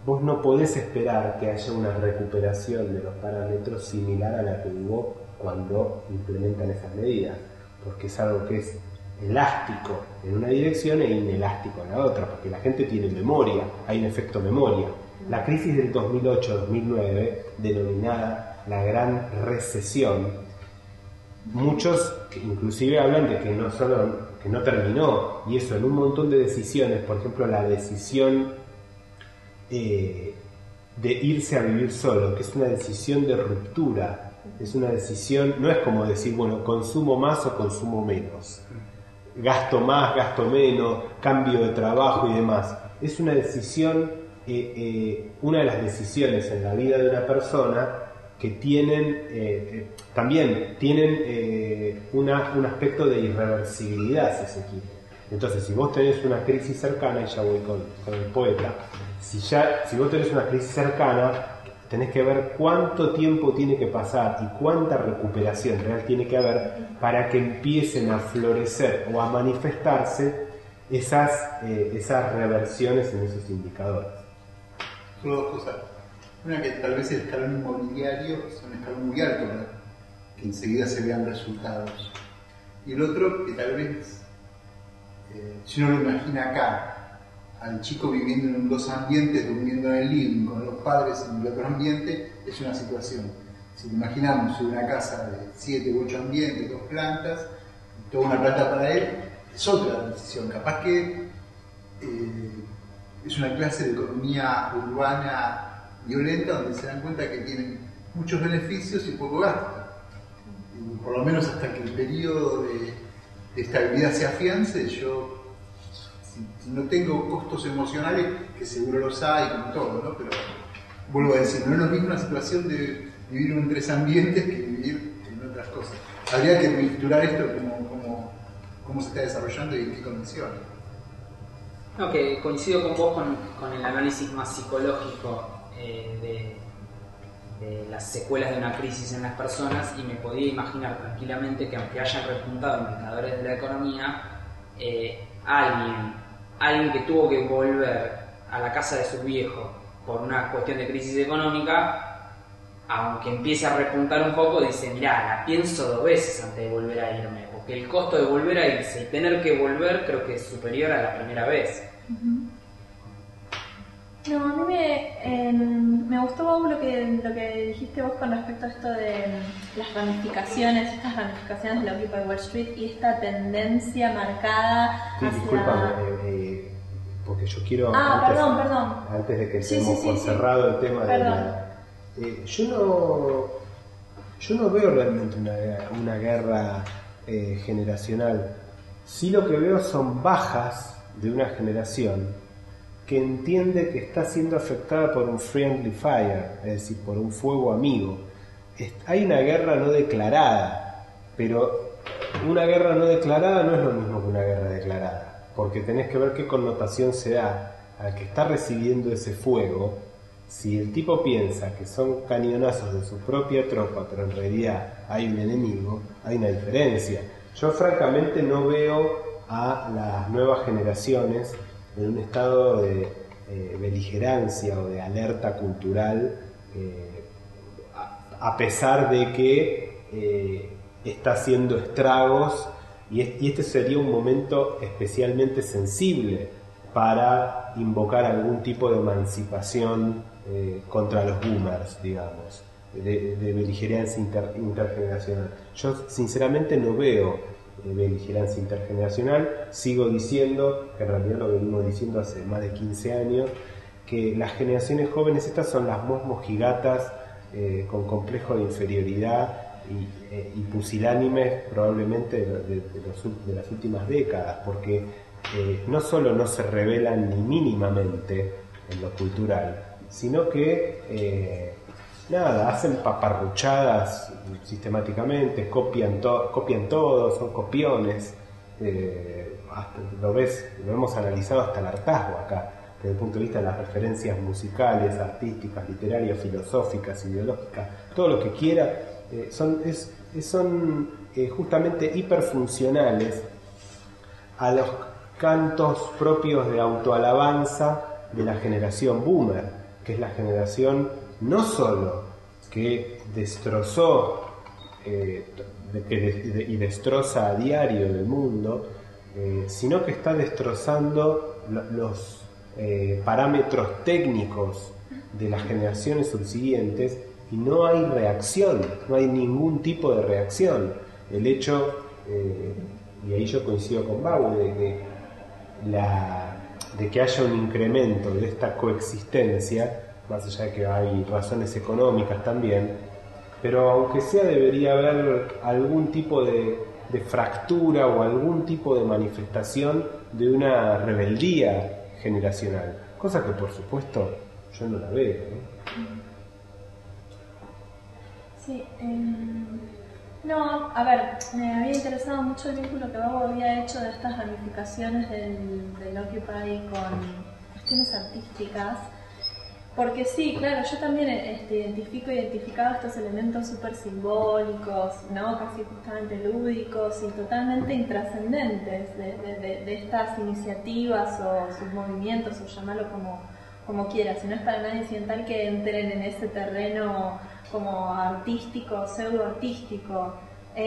vos no podés esperar que haya una recuperación de los parámetros similar a la que hubo cuando implementan esas medidas, porque es algo que es elástico en una dirección e inelástico en la otra, porque la gente tiene memoria, hay un efecto memoria. La crisis del 2008-2009, denominada la Gran Recesión, muchos inclusive hablan de que no terminó, y eso en un montón de decisiones, por ejemplo la decisión de irse a vivir solo, que es una decisión de ruptura, es una decisión, no es como decir, bueno, consumo más o consumo menos, gasto más, gasto menos, cambio de trabajo y demás. Es una decisión, una de las decisiones en la vida de una persona que tienen, también tienen un aspecto de irreversibilidad, si se quiere. Entonces, si vos tenés una crisis cercana, y ya voy con el poeta, si vos tenés una crisis cercana, tenés que ver cuánto tiempo tiene que pasar y cuánta recuperación real tiene que haber para que empiecen a florecer o a manifestarse esas reversiones en esos indicadores. Solo dos cosas. Una, que tal vez el escalón inmobiliario es un escalón muy alto para que enseguida se vean resultados. Y el otro, que tal vez, si uno lo imagina acá, al chico viviendo en dos ambientes, durmiendo en el living con los padres en el otro ambiente, es una situación. Si lo imaginamos en una casa de 7 u 8 ambientes, 2 plantas, toda una planta para él, es otra decisión. Capaz que es una clase de economía urbana violenta donde se dan cuenta que tienen muchos beneficios y poco gasto. Y por lo menos hasta que el periodo de estabilidad se afiance, yo, si no tengo costos emocionales, que seguro los hay, como todo, ¿no? Pero vuelvo a decir, no es lo mismo una situación de vivir en 3 ambientes que vivir en otras cosas. Habría que mixturar esto cómo se está desarrollando y en qué condiciones. No, que coincido con vos con el análisis más psicológico de las secuelas de una crisis en las personas, y me podía imaginar tranquilamente que aunque hayan repuntado indicadores de la economía, alguien que tuvo que volver a la casa de sus viejos por una cuestión de crisis económica, aunque empiece a repuntar un poco, dice, mirá, la pienso 2 veces antes de volver a irme, porque el costo de volver a irse y tener que volver creo que es superior a la primera vez. No, a mí me gustó, Bob, lo que dijiste vos con respecto a esto de las ramificaciones, estas ramificaciones de la Occupy Wall Street y esta tendencia marcada sí, hacia... Discúlpame, porque yo quiero... Perdón. Antes de que estemos por cerrado el tema de la... yo no veo realmente una guerra generacional. Sí, lo que veo son bajas de una generación que entiende que está siendo afectada por un friendly fire, es decir, por un fuego amigo. Hay una guerra no declarada, pero una guerra no declarada no es lo mismo que una guerra declarada, porque tenés que ver qué connotación se da al que está recibiendo ese fuego. Si el tipo piensa que son cañonazos de su propia tropa, pero en realidad hay un enemigo, hay una diferencia. Yo francamente no veo a las nuevas generaciones en un estado de beligerancia o de alerta cultural, a pesar de que está haciendo estragos, y este sería un momento especialmente sensible para invocar algún tipo de emancipación contra los boomers, digamos, de beligerancia intergeneracional. Yo sinceramente no veo beligerancia intergeneracional. Sigo diciendo, que en realidad lo venimos diciendo hace más de 15 años, que las generaciones jóvenes estas son las más mojigatas con complejo de inferioridad y pusilánimes probablemente de las últimas décadas, porque no solo no se rebelan ni mínimamente en lo cultural, sino que hacen paparruchadas sistemáticamente, copian todo, son copiones. Lo hemos analizado hasta el hartazgo acá, desde el punto de vista de las referencias musicales, artísticas, literarias, filosóficas, ideológicas, todo lo que quiera, son justamente hiperfuncionales a los cantos propios de autoalabanza de la generación boomer. que es la generación no solo que destrozó y destroza a diario el mundo, sino que está destrozando los parámetros técnicos de las generaciones subsiguientes, y no hay reacción, no hay ningún tipo de reacción. El hecho, y ahí yo coincido con Bau, de que haya un incremento de esta coexistencia, más allá de que hay razones económicas también, pero aunque sea debería haber algún tipo de fractura o algún tipo de manifestación de una rebeldía generacional, cosa que por supuesto yo no la veo, ¿no? Sí, no, a ver, me había interesado mucho el vínculo que Babo había hecho de estas ramificaciones del Occupy con cuestiones artísticas, porque sí, claro, yo también identificaba estos elementos súper simbólicos, ¿no? Casi justamente lúdicos y totalmente intrascendentes de estas iniciativas o sus movimientos, o llamarlo como quieras, si no es para nadie incidental que entren en ese terreno como artístico, pseudo-artístico.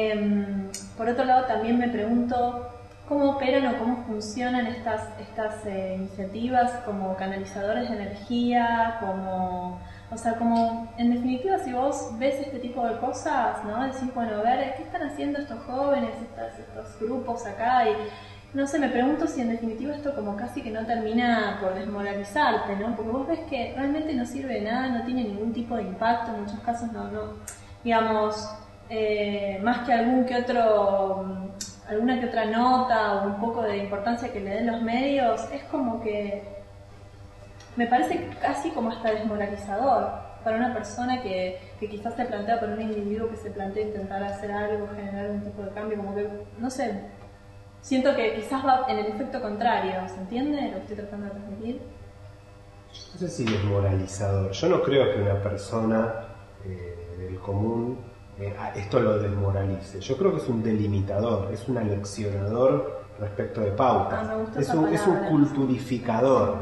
Por otro lado, también me pregunto cómo operan o cómo funcionan estas iniciativas como canalizadores de energía, como en definitiva, si vos ves este tipo de cosas, ¿no? Decís, bueno, a ver, ¿qué están haciendo estos jóvenes, estos grupos acá? Y no sé, me pregunto si en definitiva esto como casi que no termina por desmoralizarte, ¿no? Porque vos ves que realmente no sirve de nada, no tiene ningún tipo de impacto, en muchos casos no digamos, más que alguna que otra nota o un poco de importancia que le den los medios, es como que me parece casi como hasta desmoralizador para una persona que quizás se plantea, para un individuo que se plantea intentar hacer algo, generar un tipo de cambio, como que, no sé, siento que quizás va en el efecto contrario, ¿se entiende lo que estoy tratando de transmitir? No sé si desmoralizador. Yo no creo que una persona del común esto lo desmoralice. Yo creo que es un delimitador, es un aleccionador respecto de pautas. Es un culturificador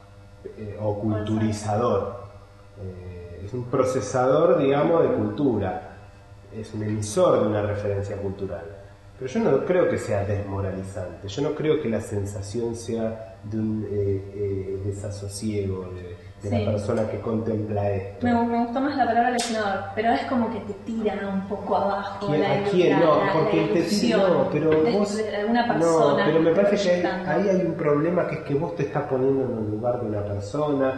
o culturizador. Es un procesador, digamos, de cultura. Es un emisor de una referencia cultural. Pero yo no creo que sea desmoralizante. Yo no creo que la sensación sea de un desasosiego de la persona que contempla esto. Me gustó más la palabra lesionador, pero es como que te tira un poco abajo. ¿A quién? No, porque te tira, no, pero vos... de una persona. No, pero me parece que ahí hay un problema, que es que vos te estás poniendo en el lugar de una persona,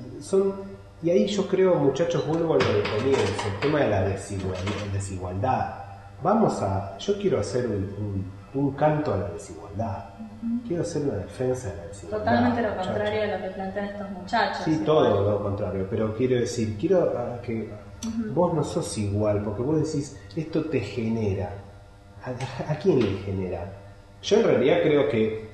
y ahí yo creo, muchachos, vuelvo a lo de comienzo, el tema de la desigualdad. Yo quiero hacer un canto a la desigualdad. Quiero hacer una defensa de la desigualdad. Totalmente lo contrario de lo que plantean estos muchachos. Sí, todo lo contrario, pero quiero decir, quiero que vos no sos igual, porque vos decís, esto te genera. ¿A quién le genera? Yo en realidad creo que,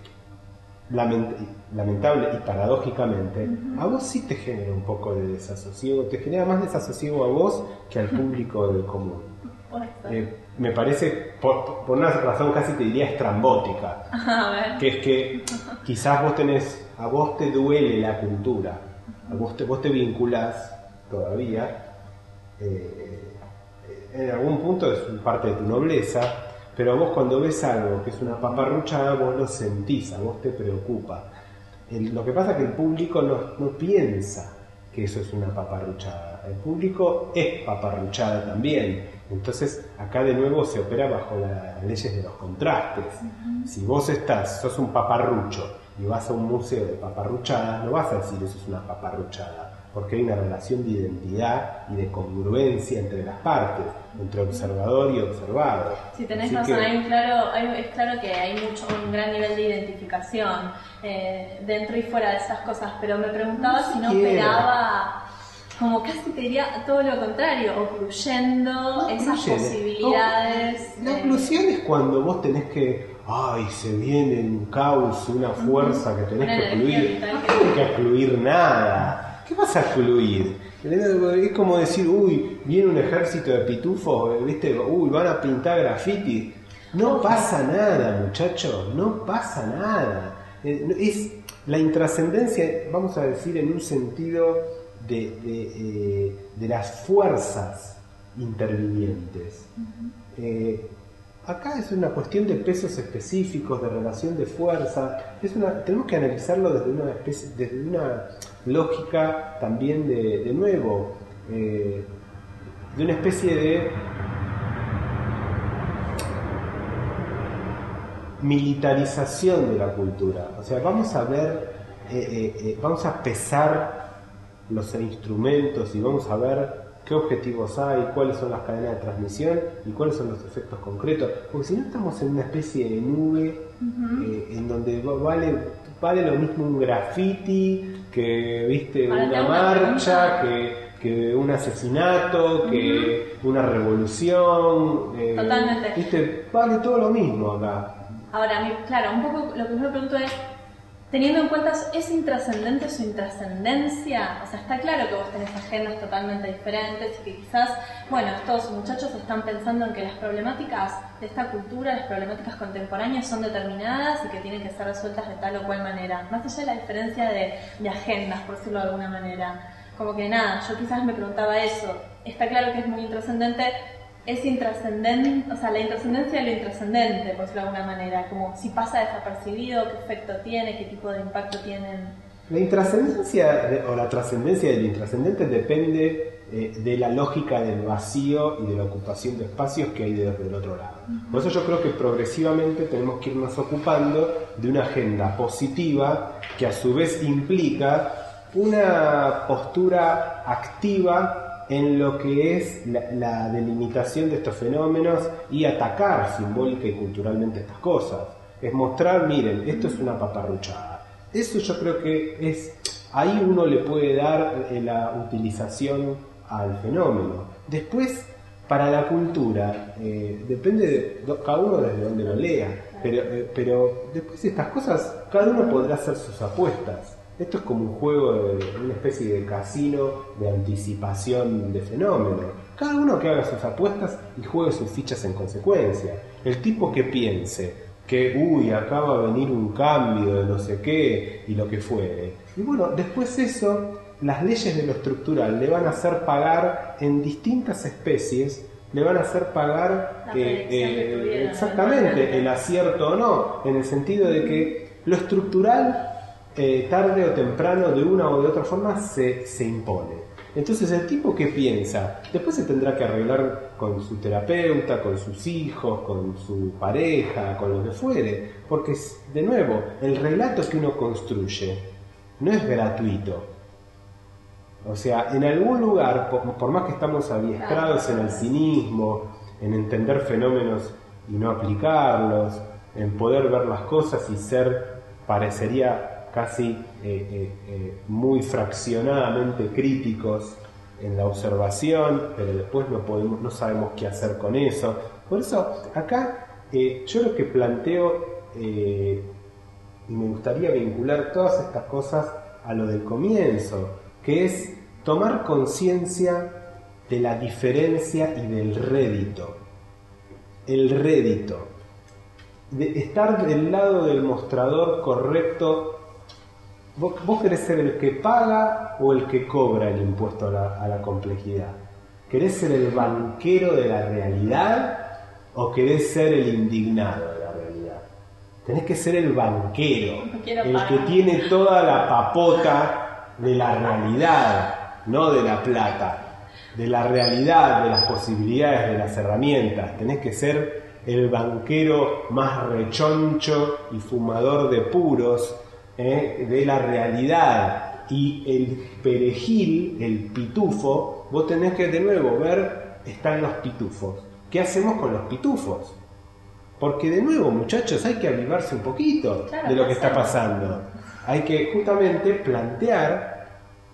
lamentable y paradójicamente, a vos sí te genera un poco de desasosiego, te genera más desasosiego a vos que al público del común. Me parece, por una razón casi te diría estrambótica, que es que quizás a vos te duele la cultura, vos te vinculás todavía, en algún punto es parte de tu nobleza, pero vos cuando ves algo que es una paparruchada, vos lo sentís, a vos te preocupa. Lo que pasa es que el público no piensa que eso es una paparruchada, el público es paparruchada también. Entonces acá de nuevo se opera bajo las leyes de los contrastes. Si vos sos un paparrucho y vas a un museo de paparruchadas, no vas a decir eso es una paparruchada, porque hay una relación de identidad y de congruencia entre las partes, entre observador y observado. Si tenés razón, es claro que hay un gran nivel de identificación dentro y fuera de esas cosas, pero me preguntaba si no operaba... Como casi te diría todo lo contrario, ocluyendo esas posibilidades. La oclusión es cuando vos tenés que, se viene un caos, una fuerza que tenés que ocluir. No tenés que ocluir nada. ¿Qué vas a ocluir? Es como decir, viene un ejército de pitufos, ¿viste? Van a pintar graffiti. No pasa nada, muchachos, no pasa nada. Es la intrascendencia, vamos a decir, en un sentido de las fuerzas intervinientes. Acá es una cuestión de pesos específicos, de relación de fuerza. Tenemos que analizarlo desde una lógica también de nuevo, de una especie de militarización de la cultura. O sea, vamos a ver, vamos a pesar los instrumentos y vamos a ver qué objetivos hay, cuáles son las cadenas de transmisión y cuáles son los efectos concretos. Porque si no estamos en una especie de nube en donde vale lo mismo un graffiti que, viste, una marcha, que un asesinato, que una revolución. Totalmente. Viste, vale todo lo mismo acá. Ahora, a mí, claro, un poco lo que yo me pregunto es, teniendo en cuenta, ¿es intrascendente su intrascendencia? O sea, está claro que vos tenés agendas totalmente diferentes y que quizás, bueno, estos muchachos están pensando en que las problemáticas de esta cultura, las problemáticas contemporáneas son determinadas y que tienen que ser resueltas de tal o cual manera. Más allá de la diferencia de agendas, por decirlo de alguna manera. Como que nada, yo quizás me preguntaba eso. Está claro que es muy intrascendente. Es intrascendente, o sea, la intrascendencia de lo intrascendente, por decirlo de alguna manera, como si pasa desapercibido, qué efecto tiene, qué tipo de impacto tienen. La intrascendencia o la trascendencia del intrascendente depende de la lógica del vacío y de la ocupación de espacios que hay desde el otro lado. Por eso yo creo que progresivamente tenemos que irnos ocupando de una agenda positiva que a su vez implica una postura activa en lo que es la delimitación de estos fenómenos y atacar simbólica y culturalmente estas cosas. Es mostrar, miren, esto es una paparruchada. Eso yo creo que ahí uno le puede dar la utilización al fenómeno. Después, para la cultura, depende de cada uno desde donde lo lea, pero después de estas cosas, cada uno podrá hacer sus apuestas. Esto es como un juego, una especie de casino de anticipación de fenómenos. Cada uno que haga sus apuestas y juegue sus fichas en consecuencia. El tipo que piense que, acá va a venir un cambio de no sé qué y lo que fuere. Y bueno, después eso, las leyes de lo estructural le van a hacer pagar en distintas especies, le van a hacer pagar exactamente el acierto o no, en el sentido de que lo estructural tarde o temprano, de una o de otra forma, se impone. Entonces el tipo que piensa, después se tendrá que arreglar con su terapeuta, con sus hijos, con su pareja, con lo que fuere, porque de nuevo, el relato que uno construye no es gratuito. O sea, en algún lugar, por más que estamos adiestrados en el cinismo, en entender fenómenos y no aplicarlos, en poder ver las cosas y parecería casi muy fraccionadamente críticos en la observación, pero después no sabemos qué hacer con eso. Por eso, acá yo lo que planteo, y me gustaría vincular todas estas cosas a lo del comienzo, que es tomar conciencia de la diferencia y del rédito. El rédito. De estar del lado del mostrador correcto. ¿Vos querés ser el que paga o el que cobra el impuesto a la complejidad? ¿Querés ser el banquero de la realidad o querés ser el indignado de la realidad? Tenés que ser el banquero, el que tiene toda la papota de la realidad, no de la plata, de la realidad, de las posibilidades, de las herramientas. Tenés que ser el banquero más rechoncho y fumador de puros, de la realidad. Y el perejil, el pitufo, vos tenés que de nuevo ver, están los pitufos. ¿Qué hacemos con los pitufos? Porque de nuevo, muchachos, hay que avivarse un poquito de lo que está pasando. Hay que justamente plantear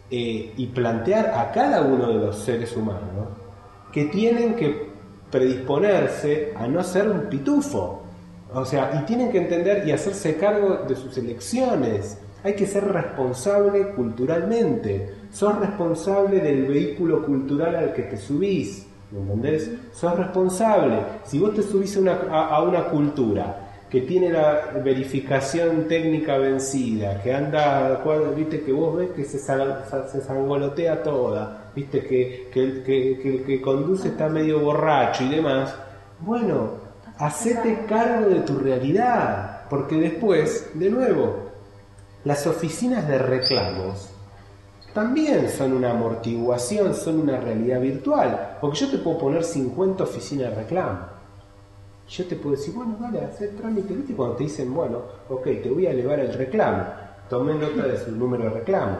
a cada uno de los seres humanos que tienen que predisponerse a no ser un pitufo. O sea, y tienen que entender y hacerse cargo de sus elecciones. Hay que ser responsable culturalmente. Sos responsable del vehículo cultural al que te subís. ¿Me entendés? Sos responsable. Si vos te subís a una cultura que tiene la verificación técnica vencida, que anda, viste, que vos ves que se sangolotea toda, viste, que el que conduce está medio borracho y demás, bueno, hacete cargo de tu realidad, porque después, de nuevo, las oficinas de reclamos también son una amortiguación, son una realidad virtual, porque yo te puedo poner 50 oficinas de reclamo. Yo te puedo decir, bueno, dale, hacer trámite, ¿viste? Cuando te dicen, bueno, ok, te voy a elevar el reclamo, tomé nota de su número de reclamo,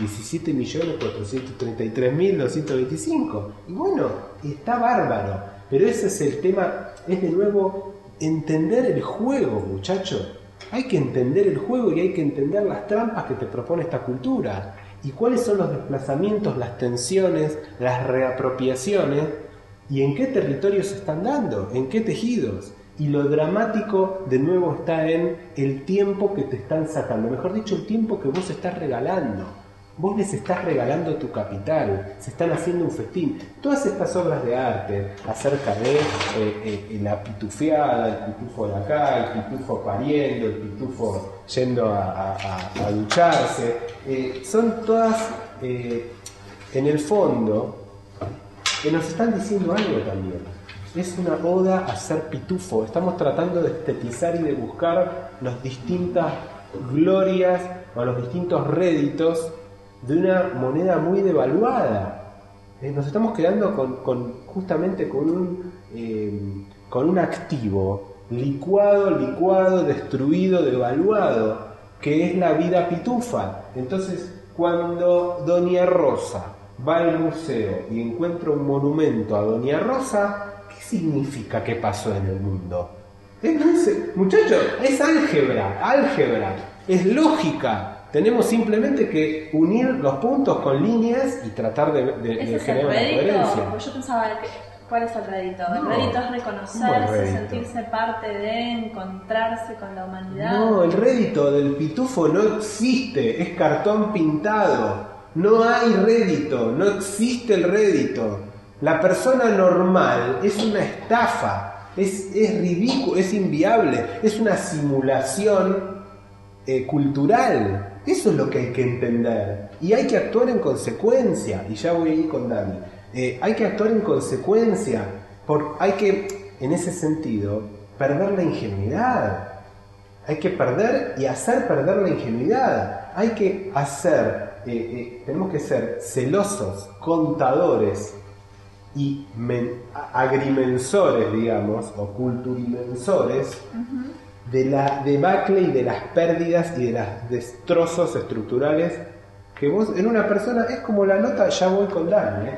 17.433.225, y bueno, está bárbaro, pero ese es el tema, es de nuevo entender el juego, muchacho. Hay que entender el juego y hay que entender las trampas que te propone esta cultura, y cuáles son los desplazamientos, las tensiones, las reapropiaciones, y en qué territorios se están dando, en qué tejidos. Y lo dramático de nuevo está en el tiempo que te están sacando, mejor dicho, el tiempo que vos estás regalando. Vos les estás regalando tu capital, se están haciendo un festín. Todas estas obras de arte acerca de la pitufeada, el pitufo de acá, el pitufo pariendo, el pitufo yendo a ducharse, son todas, en el fondo, que nos están diciendo algo también. Es una oda a ser pitufo. Estamos tratando de estetizar y de buscar las distintas glorias o los distintos réditos de una moneda muy devaluada. Nos estamos quedando justamente con un activo licuado, destruido, devaluado, que es la vida pitufa. Entonces, cuando Doña Rosa va al museo y encuentra un monumento a Doña Rosa, ¿qué significa que pasó en el mundo? Muchachos, es álgebra, es lógica. Tenemos simplemente que unir los puntos con líneas y tratar de generar una coherencia. Pues yo pensaba, ¿cuál es el rédito? El rédito es reconocerse, sentirse parte de, encontrarse con la humanidad. No, el rédito del pitufo no existe, es cartón pintado. No hay rédito, no existe el rédito. La persona normal es una estafa, es ridículo, es inviable, es una simulación cultural. Eso es lo que hay que entender. Y hay que actuar en consecuencia. Y ya voy a ir con Dani. Hay que actuar en consecuencia. Hay que, en ese sentido, perder la ingenuidad. Hay que perder y hacer perder la ingenuidad. Hay que hacer... tenemos que ser celosos, contadores y agrimensores, digamos, o culturimensores de la debacle y de las pérdidas y de los destrozos estructurales que vos en una persona. Es como la nota, ya voy con Dani,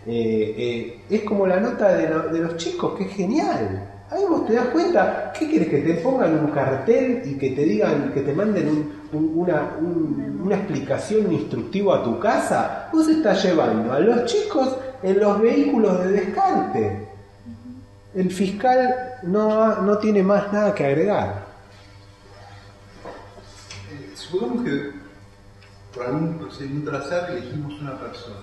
es como la nota de los chicos, que es genial. Ahí vos te das cuenta. ¿Qué querés? Que te pongan un cartel y que te digan, que te manden una explicación, un instructivo a tu casa. Vos estás llevando a los chicos en los vehículos de descarte. El fiscal no tiene más nada que agregar. Supongamos que por algún procedimiento al azar elegimos una persona.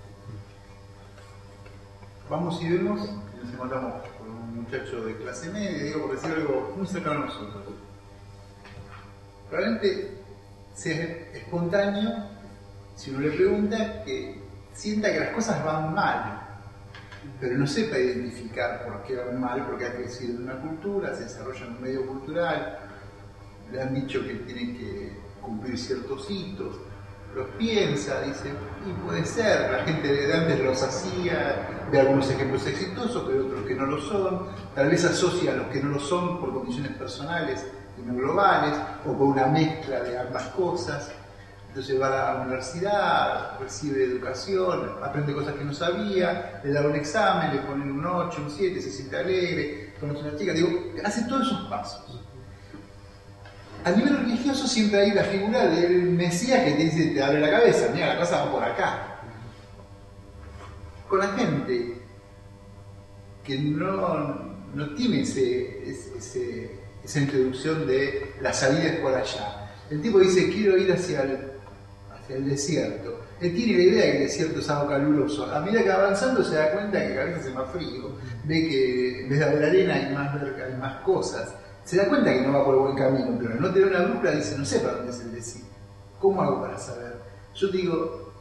Vamos y vemos y nos encontramos con un muchacho de clase media, digo, por decir algo muy cercano a nosotros. Probablemente sea espontáneo si uno le pregunta, que sienta que las cosas van mal, pero no sepa identificar por qué van mal, porque ha crecido en una cultura, se desarrolla en un medio cultural, le han dicho que tiene que cumplir ciertos hitos, los piensa, dice, y puede ser, la gente de antes los hacía, ve algunos ejemplos exitosos, pero otros que no lo son, tal vez asocia a los que no lo son por condiciones personales y no globales, o por una mezcla de ambas cosas. Entonces va a la universidad, recibe educación, aprende cosas que no sabía, le da un examen, le ponen un 8, un 7, se siente alegre, conoce una chica, digo, hace todos esos pasos. A nivel religioso siempre hay la figura del Mesías que te dice, te abre la cabeza, mira, la cosa va por acá. Con la gente que no tiene esa introducción de la salida es por allá. El tipo dice, quiero ir hacia el desierto. Él tiene la idea de que el desierto es algo caluroso. A medida que va avanzando se da cuenta que cada vez hace más frío. Ve que en vez de haber arena hay más cosas. se da cuenta que no va por el buen camino, pero al no tener una brújula dice, no sé para dónde es el destino. ¿Cómo hago para saber? Yo te digo,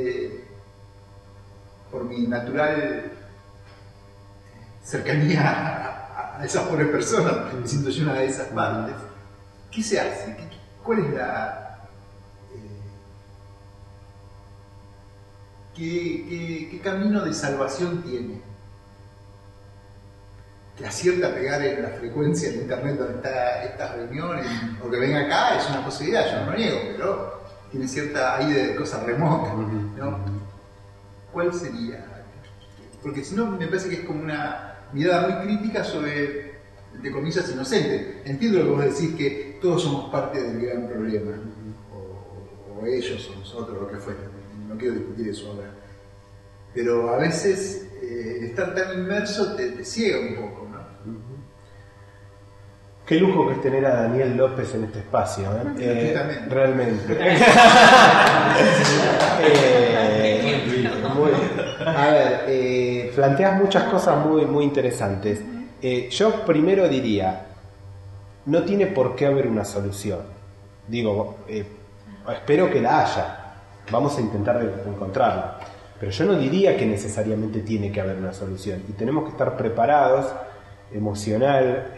por mi natural cercanía a esas pobres personas, me siento yo una de esas partes. ¿Qué se hace? ¿Cuál es qué camino de salvación tiene? Que acierta a pegar en la frecuencia del internet donde está esta reunión o que venga acá es una posibilidad, yo no lo niego, pero tiene cierta ahí de cosas remotas, ¿no? ¿Cuál sería? Porque si no me parece que es como una mirada muy crítica sobre, de comillas, inocente. Entiendo lo que vos decís, que todos somos parte del gran problema, o ellos o nosotros, lo que fuera. No quiero discutir eso ahora. Pero a veces estar tan inmerso te ciega un poco, ¿no? Qué lujo que es tener a Daniel López en este espacio, realmente. A ver, planteas muchas cosas muy interesantes. Yo primero diría, no tiene por qué haber una solución. Digo, espero que la haya. Vamos a intentar encontrarla. Pero yo no diría que necesariamente tiene que haber una solución. Y tenemos que estar preparados emocional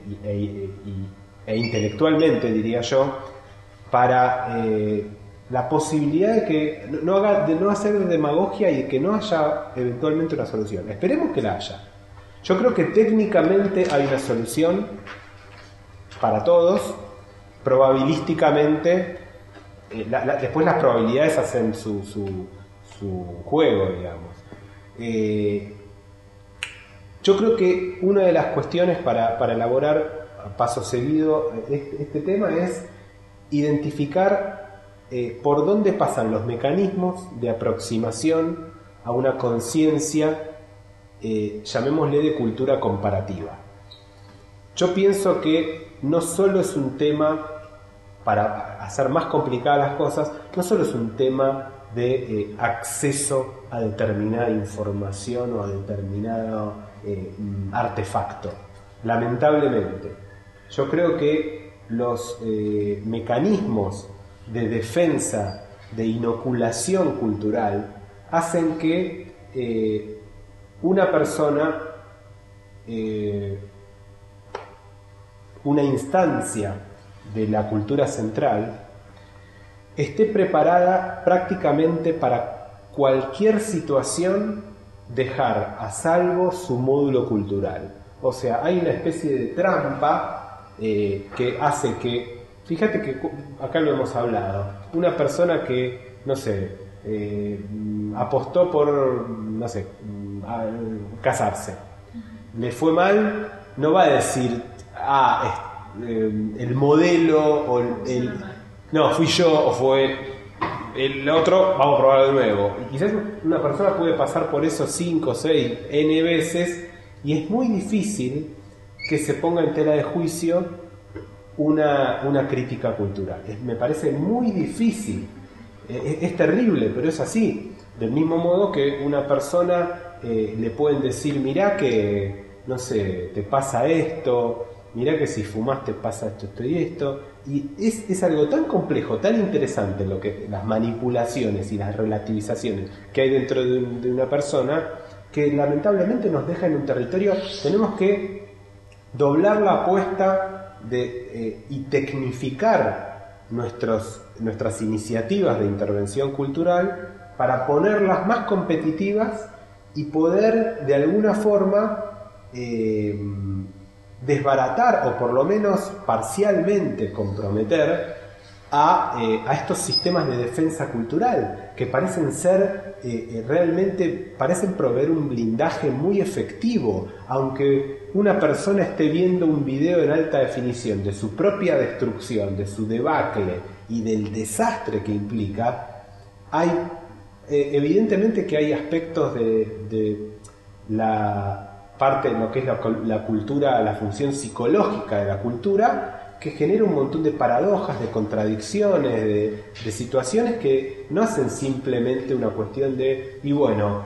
e intelectualmente, diría yo, para la posibilidad de que de no hacer demagogia y de que no haya eventualmente una solución. Esperemos que la haya. Yo creo que técnicamente hay una solución para todos. Probabilísticamente, después las probabilidades hacen su juego, digamos. Yo creo que una de las cuestiones para elaborar a paso seguido este tema es identificar por dónde pasan los mecanismos de aproximación a una conciencia, llamémosle de cultura comparativa. Yo pienso que no solo es un tema, para hacer más complicadas las cosas, no solo es un tema de acceso a determinada información o a determinado artefacto. Lamentablemente, yo creo que los mecanismos de defensa, de inoculación cultural, hacen que una persona, una instancia de la cultura central, esté preparada prácticamente para cualquier situación dejar a salvo su módulo cultural. O sea, hay una especie de trampa que hace que, fíjate que acá lo hemos hablado, una persona que, no sé, apostó por, no sé, casarse, le fue mal, no va a decir, el modelo o no, fui yo o fue el otro, vamos a probar de nuevo. Y quizás una persona puede pasar por eso 5, 6, N veces, y es muy difícil que se ponga en tela de juicio una crítica cultural. Me parece muy difícil. Es terrible, pero es así. Del mismo modo que una persona le pueden decir, mirá que, no sé, te pasa esto, mirá que si fumas te pasa esto y esto. Y es algo tan complejo, tan interesante lo que las manipulaciones y las relativizaciones que hay dentro de una persona, que lamentablemente nos deja en un territorio. Tenemos que doblar la apuesta y tecnificar nuestras iniciativas de intervención cultural para ponerlas más competitivas y poder de alguna forma desbaratar o por lo menos parcialmente comprometer a estos sistemas de defensa cultural que parecen ser realmente parecen proveer un blindaje muy efectivo, aunque una persona esté viendo un video en alta definición de su propia destrucción, de su debacle y del desastre que implica. Hay evidentemente que hay aspectos de la parte de lo que es la cultura, la función psicológica de la cultura, que genera un montón de paradojas, de contradicciones, de situaciones que no hacen simplemente una cuestión de, y bueno,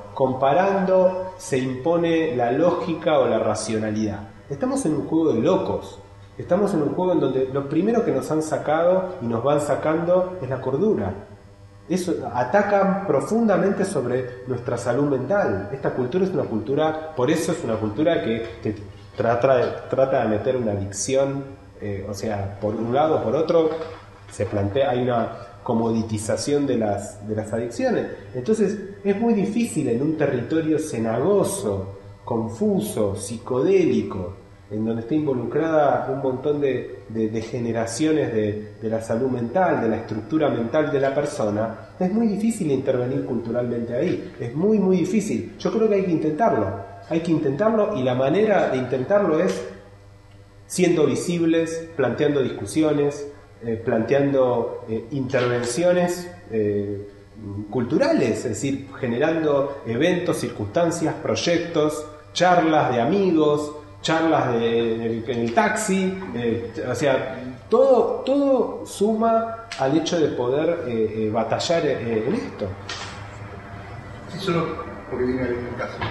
comparando se impone la lógica o la racionalidad. Estamos en un juego de locos, Estamos en un juego en donde lo primero que nos han sacado y nos van sacando es la cordura. Eso atacan profundamente sobre nuestra salud mental. Esta cultura es una cultura, por eso es una cultura que te trata de meter una adicción, o sea, por un lado, por otro, se plantea, hay una comoditización de las adicciones. Entonces es muy difícil en un territorio cenagoso, confuso, psicodélico, en donde está involucrada un montón de generaciones de la salud mental, de la estructura mental de la persona, es muy difícil intervenir culturalmente ahí, es muy muy difícil. Yo creo que hay que intentarlo y la manera de intentarlo es siendo visibles, planteando discusiones, planteando intervenciones culturales, es decir, generando eventos, circunstancias, proyectos, charlas de amigos, charlas en el taxi, o sea, todo suma al hecho de poder batallar en esto. Sí, solo porque viene a ver un caso.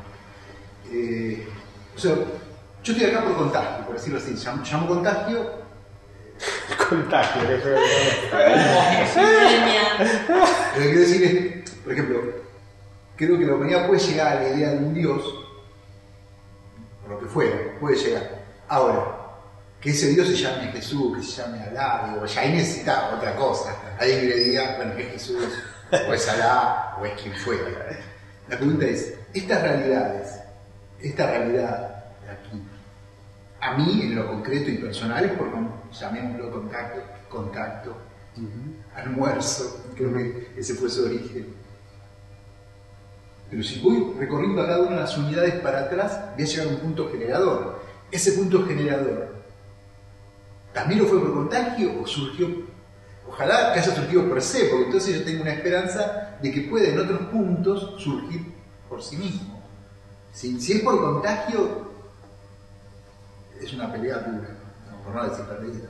O sea, yo estoy acá por contagio, por decirlo así. Llamo contagio. Contagio, Lo que quiero decir es, por ejemplo, creo que la humanidad puede llegar a la idea de un Dios, por lo que fuera, puede llegar. Ahora, que ese Dios se llame Jesús, que se llame Alá, digo, ya ahí necesita otra cosa. Alguien que le diga, bueno, que es Jesús, o es Alá, o es quien fuera. La pregunta es, esta realidad de aquí, a mí en lo concreto y personal es por, llamémoslo contacto, almuerzo, creo que ese fue su origen. Pero si voy recorriendo a cada una de las unidades para atrás, voy a llegar a un punto generador. Ese punto generador, ¿también lo fue por contagio o surgió? Ojalá que haya surgido per se, porque entonces yo tengo una esperanza de que puede en otros puntos surgir por sí mismo. Si es por contagio, es una pelea dura, ¿no? Por no decir perdida.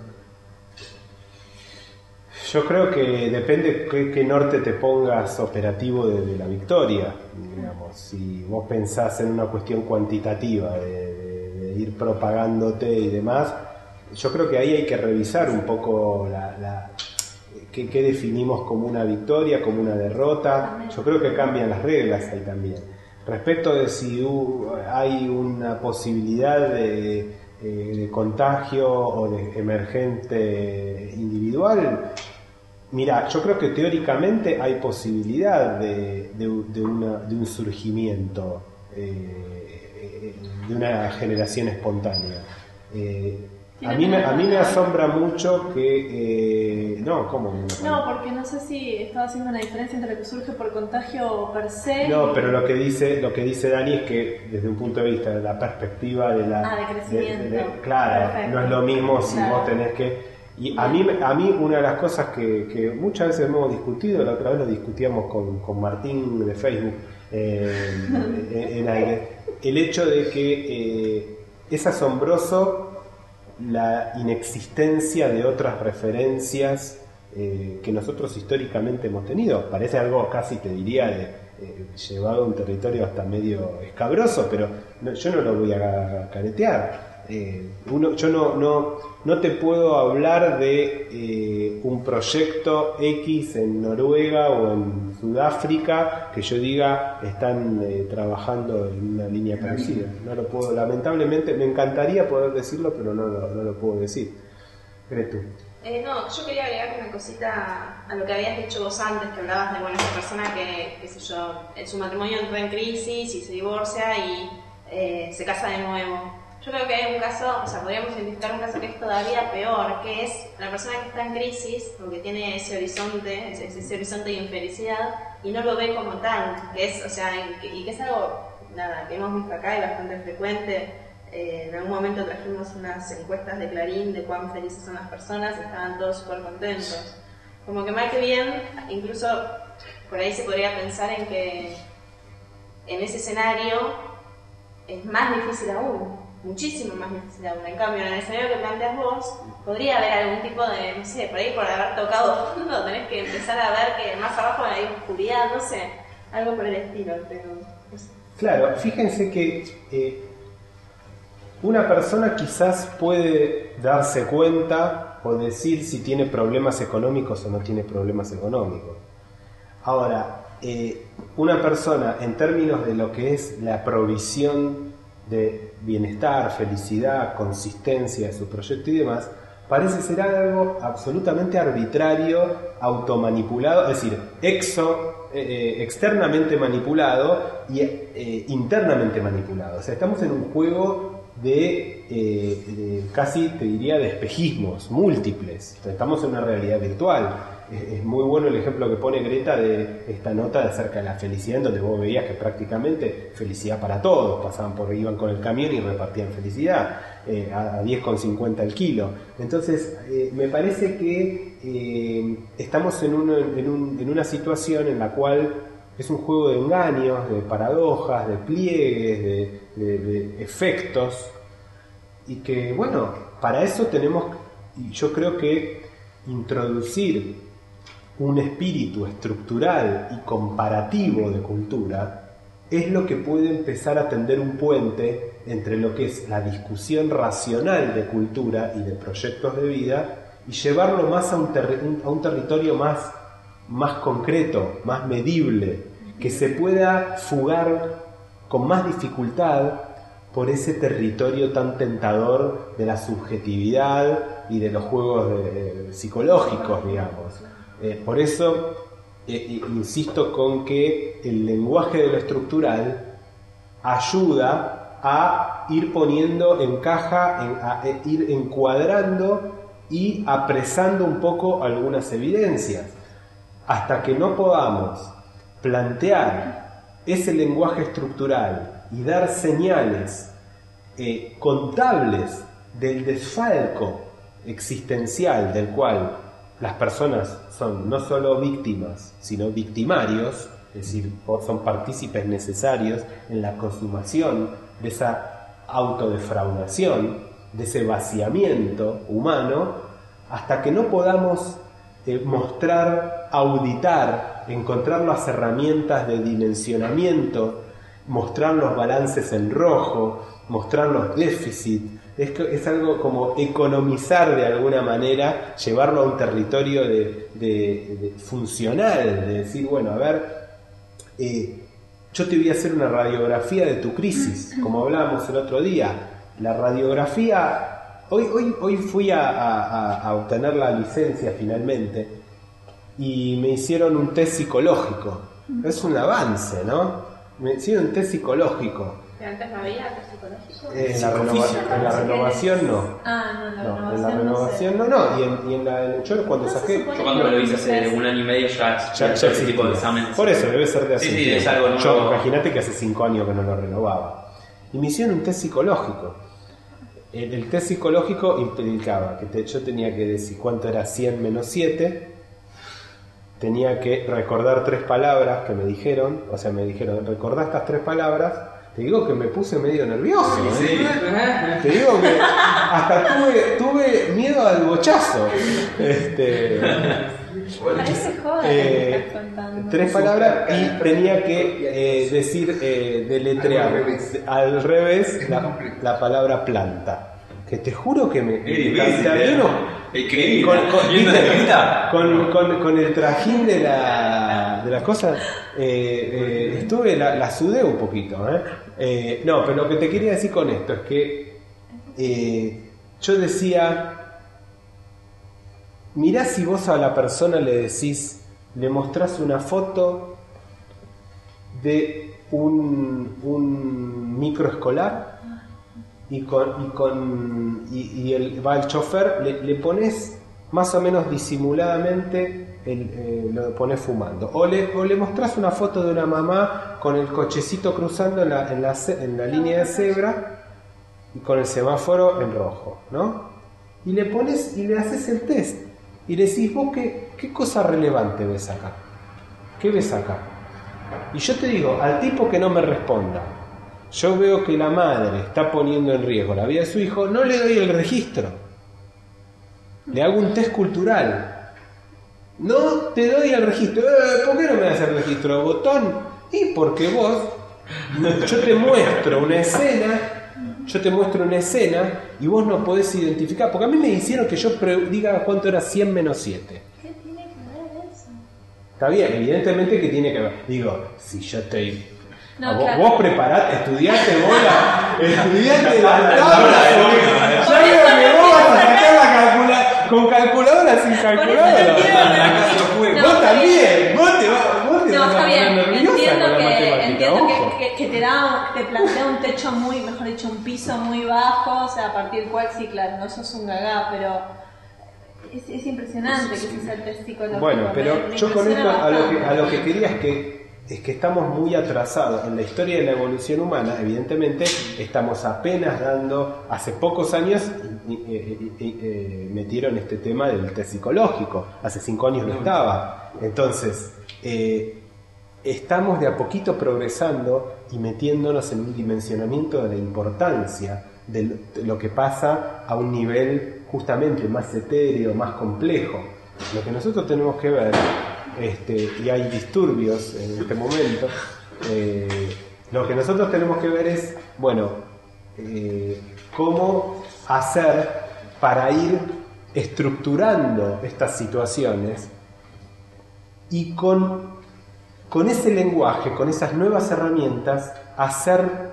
Yo creo que depende qué norte te pongas operativo de la victoria, digamos. Si vos pensás en una cuestión cuantitativa de ir propagándote y demás, yo creo que ahí hay que revisar un poco qué definimos como una victoria, como una derrota. Yo creo que cambian las reglas ahí también. Respecto de si hay una posibilidad de contagio o de emergente individual, mira, yo creo que teóricamente hay posibilidad de un surgimiento, de una generación espontánea. A mí me asombra mucho que... no, ¿cómo? No, porque no sé si estaba haciendo una diferencia entre lo que surge por contagio per se. No, pero lo que dice Dani es que desde un punto de vista de la perspectiva de de crecimiento. Claro, perfecto. no es lo mismo si vos tenés que... Y a mí una de las cosas que muchas veces hemos discutido, la otra vez lo discutíamos con Martín de Facebook en aire, el hecho de que es asombroso la inexistencia de otras referencias que nosotros históricamente hemos tenido. Parece algo casi, te diría, llevado a un territorio hasta medio escabroso, pero yo no lo voy a caretear. Yo no te puedo hablar de un proyecto X en Noruega o en Sudáfrica que yo diga están trabajando en una línea parecida. No lo puedo, lamentablemente. Me encantaría poder decirlo, pero no lo puedo decir. ¿Crees tú? No, yo quería agregar una cosita a lo que habías dicho vos antes, que hablabas de esa persona que, qué sé yo, en su matrimonio entra en crisis y se divorcia y se casa de nuevo. Yo creo que hay un caso, o sea, podríamos identificar un caso que es todavía peor, que es la persona que está en crisis, porque tiene ese horizonte de infelicidad, y no lo ve como tal, que es, o sea, y que es algo, nada, que hemos visto acá y bastante frecuente. En algún momento trajimos unas encuestas de Clarín de cuán felices son las personas y estaban todos súper contentos. Como que mal que bien, incluso por ahí se podría pensar en que en ese escenario es más difícil aún, muchísimo más difícil aún. En cambio, en el escenario que planteas vos, podría haber algún tipo de, no sé, por ahí por haber tocado fondo, tenés que empezar a ver que más abajo hay oscuridad, no sé, algo por el estilo, pero no sé. Claro, fíjense que una persona quizás puede darse cuenta o decir si tiene problemas económicos o no tiene problemas económicos. Ahora, una persona en términos de lo que es la provisión de bienestar, felicidad, consistencia de su proyecto y demás, parece ser algo absolutamente arbitrario, automanipulado, es decir, externamente manipulado y internamente manipulado. O sea, estamos en un juego de casi, te diría, de espejismos múltiples. Estamos en una realidad virtual. Es muy bueno el ejemplo que pone Greta de esta nota de acerca de la felicidad, en donde vos veías que prácticamente felicidad para todos, iban con el camión y repartían felicidad a 10,50 el kilo. Entonces me parece que estamos en una situación en la cual es un juego de engaños, de paradojas, de pliegues, de efectos, y que bueno, para eso tenemos, y yo creo que introducir un espíritu estructural y comparativo de cultura es lo que puede empezar a tender un puente entre lo que es la discusión racional de cultura y de proyectos de vida y llevarlo más a un territorio más concreto, más medible, que se pueda fugar con más dificultad por ese territorio tan tentador de la subjetividad y de los juegos psicológicos, digamos. Por eso insisto con que el lenguaje de lo estructural ayuda a ir poniendo en caja, a ir encuadrando y apresando un poco algunas evidencias. Hasta que no podamos plantear ese lenguaje estructural y dar señales contables del desfalco existencial del cual las personas son no solo víctimas, sino victimarios, es decir, son partícipes necesarios en la consumación de esa autodefraudación, de ese vaciamiento humano, hasta que no podamos mostrar, auditar, encontrar las herramientas de dimensionamiento, mostrar los balances en rojo, mostrar los déficits. Es algo como economizar de alguna manera, llevarlo a un territorio de funcional, de decir, bueno, a ver, yo te voy a hacer una radiografía de tu crisis, como hablábamos el otro día. La radiografía, hoy fui a obtener la licencia finalmente y me hicieron un test psicológico. Es un avance, ¿no? Me hicieron un test psicológico. ¿Antes no había test psicológico? En la renovación no. En la renovación no. Y en la yo cuando saqué. Yo cuando lo hice hace un año y medio ya ese tipo de exámenes. Por eso debe ser de hace sí, es algo nuevo. Yo imagínate que hace 5 años que no lo renovaba. Y me hicieron un test psicológico. El test psicológico implicaba que yo tenía que decir cuánto era 100 menos 7. Tenía que recordar 3 palabras que me dijeron. O sea, me dijeron, recordá estas 3 palabras. Te digo que me puse medio nervioso. Sí. Te digo que hasta tuve miedo al bochazo. Parece joven. 3 palabras y tenía que decir, deletrear al revés la palabra planta. Que te juro que me con el trajín de las cosas la sudé un poquito, no, pero lo que te quería decir con esto es que yo decía, mirá si vos a la persona le mostrás una foto de un microescolar y va el chofer, le pones más o menos disimuladamente, lo pones fumando, o le mostrás una foto de una mamá con el cochecito cruzando en la línea de cebra y con el semáforo en rojo, ¿no? Y le pones y le haces el test y le decís, vos qué cosa relevante ves acá, ¿qué ves acá? Y yo te digo, al tipo que no me responda, yo veo que la madre está poniendo en riesgo la vida de su hijo, no le doy el registro. Le hago un test cultural. No te doy el registro. ¿Por qué no me das el registro, botón? Y porque yo te muestro una escena Yo te muestro una escena y vos no podés identificar, porque a mí me hicieron que yo diga cuánto era 100 menos 7. ¿Qué tiene que ver eso? Está bien, evidentemente que tiene que ver. Digo, si yo estoy... No, vos, claro. vos preparate, estudiaste estudiaste la tabla. Ya veo que vos vas a sacar la calculadora, con calculadora sin calculadora. Vos también, vos te No, vas a está bien, poner nerviosa con la matemática, entiendo ojo. que te plantea un techo muy, mejor dicho, un piso muy bajo, o sea, a partir del cual sí, claro, no sos un gagá, pero es impresionante que ese sea el test psicológico. Bueno, pero me yo con esto impresiona a lo que bastante. quería es que estamos muy atrasados en la historia de la evolución humana. Evidentemente estamos apenas dando, hace pocos años metieron este tema del test psicológico, hace 5 años no estaba. Entonces estamos de a poquito progresando y metiéndonos en un dimensionamiento de la importancia de lo que pasa a un nivel justamente más etéreo, más complejo. Lo que nosotros tenemos que ver, y hay disturbios en este momento, lo que nosotros tenemos que ver es, bueno, cómo hacer para ir estructurando estas situaciones y con ese lenguaje, con esas nuevas herramientas, hacer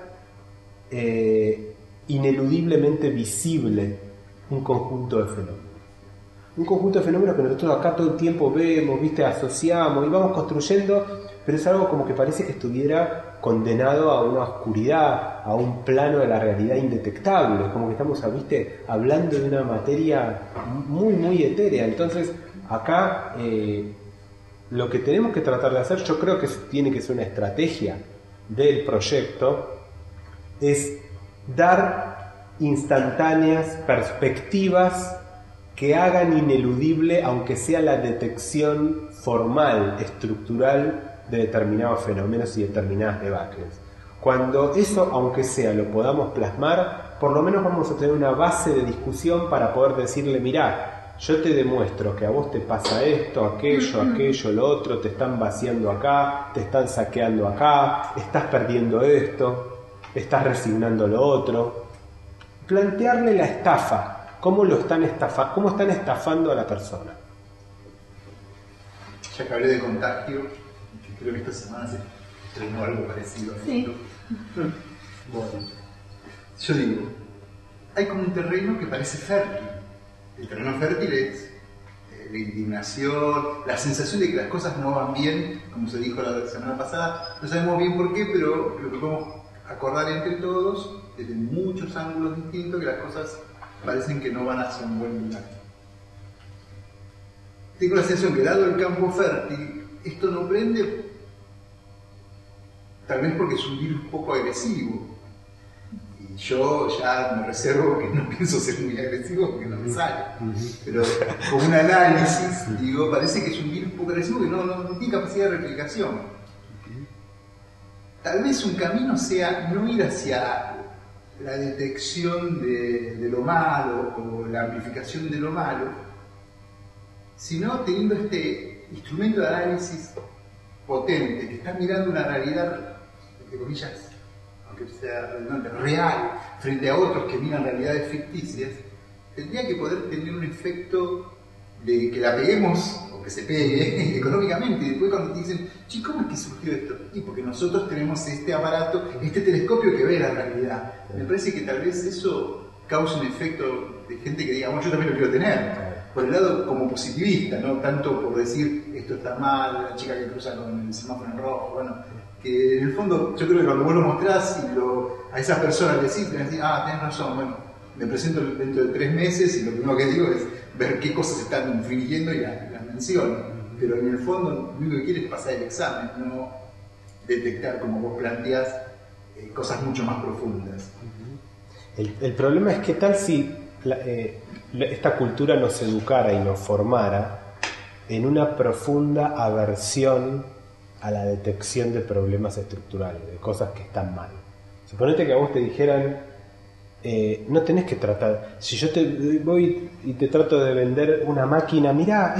ineludiblemente visible un conjunto de fenómenos. Un conjunto de fenómenos que nosotros acá todo el tiempo vemos, ¿viste? Asociamos y vamos construyendo, pero es algo como que parece que estuviera condenado a una oscuridad, a un plano de la realidad indetectable, como que estamos, ¿viste?, hablando de una materia muy, muy etérea. Entonces, acá lo que tenemos que tratar de hacer, yo creo que tiene que ser una estrategia del proyecto, es dar instantáneas perspectivas que hagan ineludible, aunque sea la detección formal, estructural de determinados fenómenos y determinadas debacles. Cuando eso, aunque sea, lo podamos plasmar, por lo menos vamos a tener una base de discusión para poder decirle, mirá, yo te demuestro que a vos te pasa esto, aquello, lo otro, te están vaciando acá, te están saqueando acá, estás perdiendo esto, estás resignando lo otro. Plantearle la estafa. ¿Cómo están estafando a la persona? Ya que hablé de contagio, que creo que esta semana se estrenó algo parecido a esto. Sí. Bueno, yo digo, hay como un terreno que parece fértil. El terreno fértil es la indignación, la sensación de que las cosas no van bien, como se dijo la semana pasada. No sabemos bien por qué, pero lo que podemos acordar entre todos, desde muchos ángulos distintos, que las cosas parecen que no van hacia un buen lugar. Tengo la sensación que, dado el campo fértil, esto no prende, tal vez porque es un virus poco agresivo. Y yo ya me reservo que no pienso ser muy agresivo porque no me sale. Pero con un análisis, digo, parece que es un virus poco agresivo que no tiene capacidad de replicación. Tal vez un camino sea no ir hacia la detección de lo malo o la amplificación de lo malo, sino teniendo este instrumento de análisis potente que está mirando una realidad, entre comillas, aunque sea redundante, real, frente a otros que miran realidades ficticias, tendría que poder tener un efecto de que la peguemos o que se pegue económicamente. Y después cuando te dicen, che, ¿cómo es que surgió esto? Y porque nosotros tenemos este aparato, este telescopio que ve la realidad. Me parece que tal vez eso cause un efecto de gente que diga, bueno, yo también lo quiero tener. Por el lado como positivista, no tanto por decir, esto está mal, la chica que cruza con el semáforo en rojo, bueno, que en el fondo yo creo que cuando vos lo mostrás y a esas personas le decís, tenés razón, bueno, me presento dentro de 3 meses y lo primero que digo es ver qué cosas están infringiendo y las menciono. Pero en el fondo lo único que quiere es pasar el examen, no detectar, como vos planteás, cosas mucho más profundas. El problema es que tal si esta cultura nos educara y nos formara en una profunda aversión a la detección de problemas estructurales, de cosas que están mal. Suponete que a vos te dijeran, no tenés que tratar, si yo te voy y te trato de vender una máquina, mirá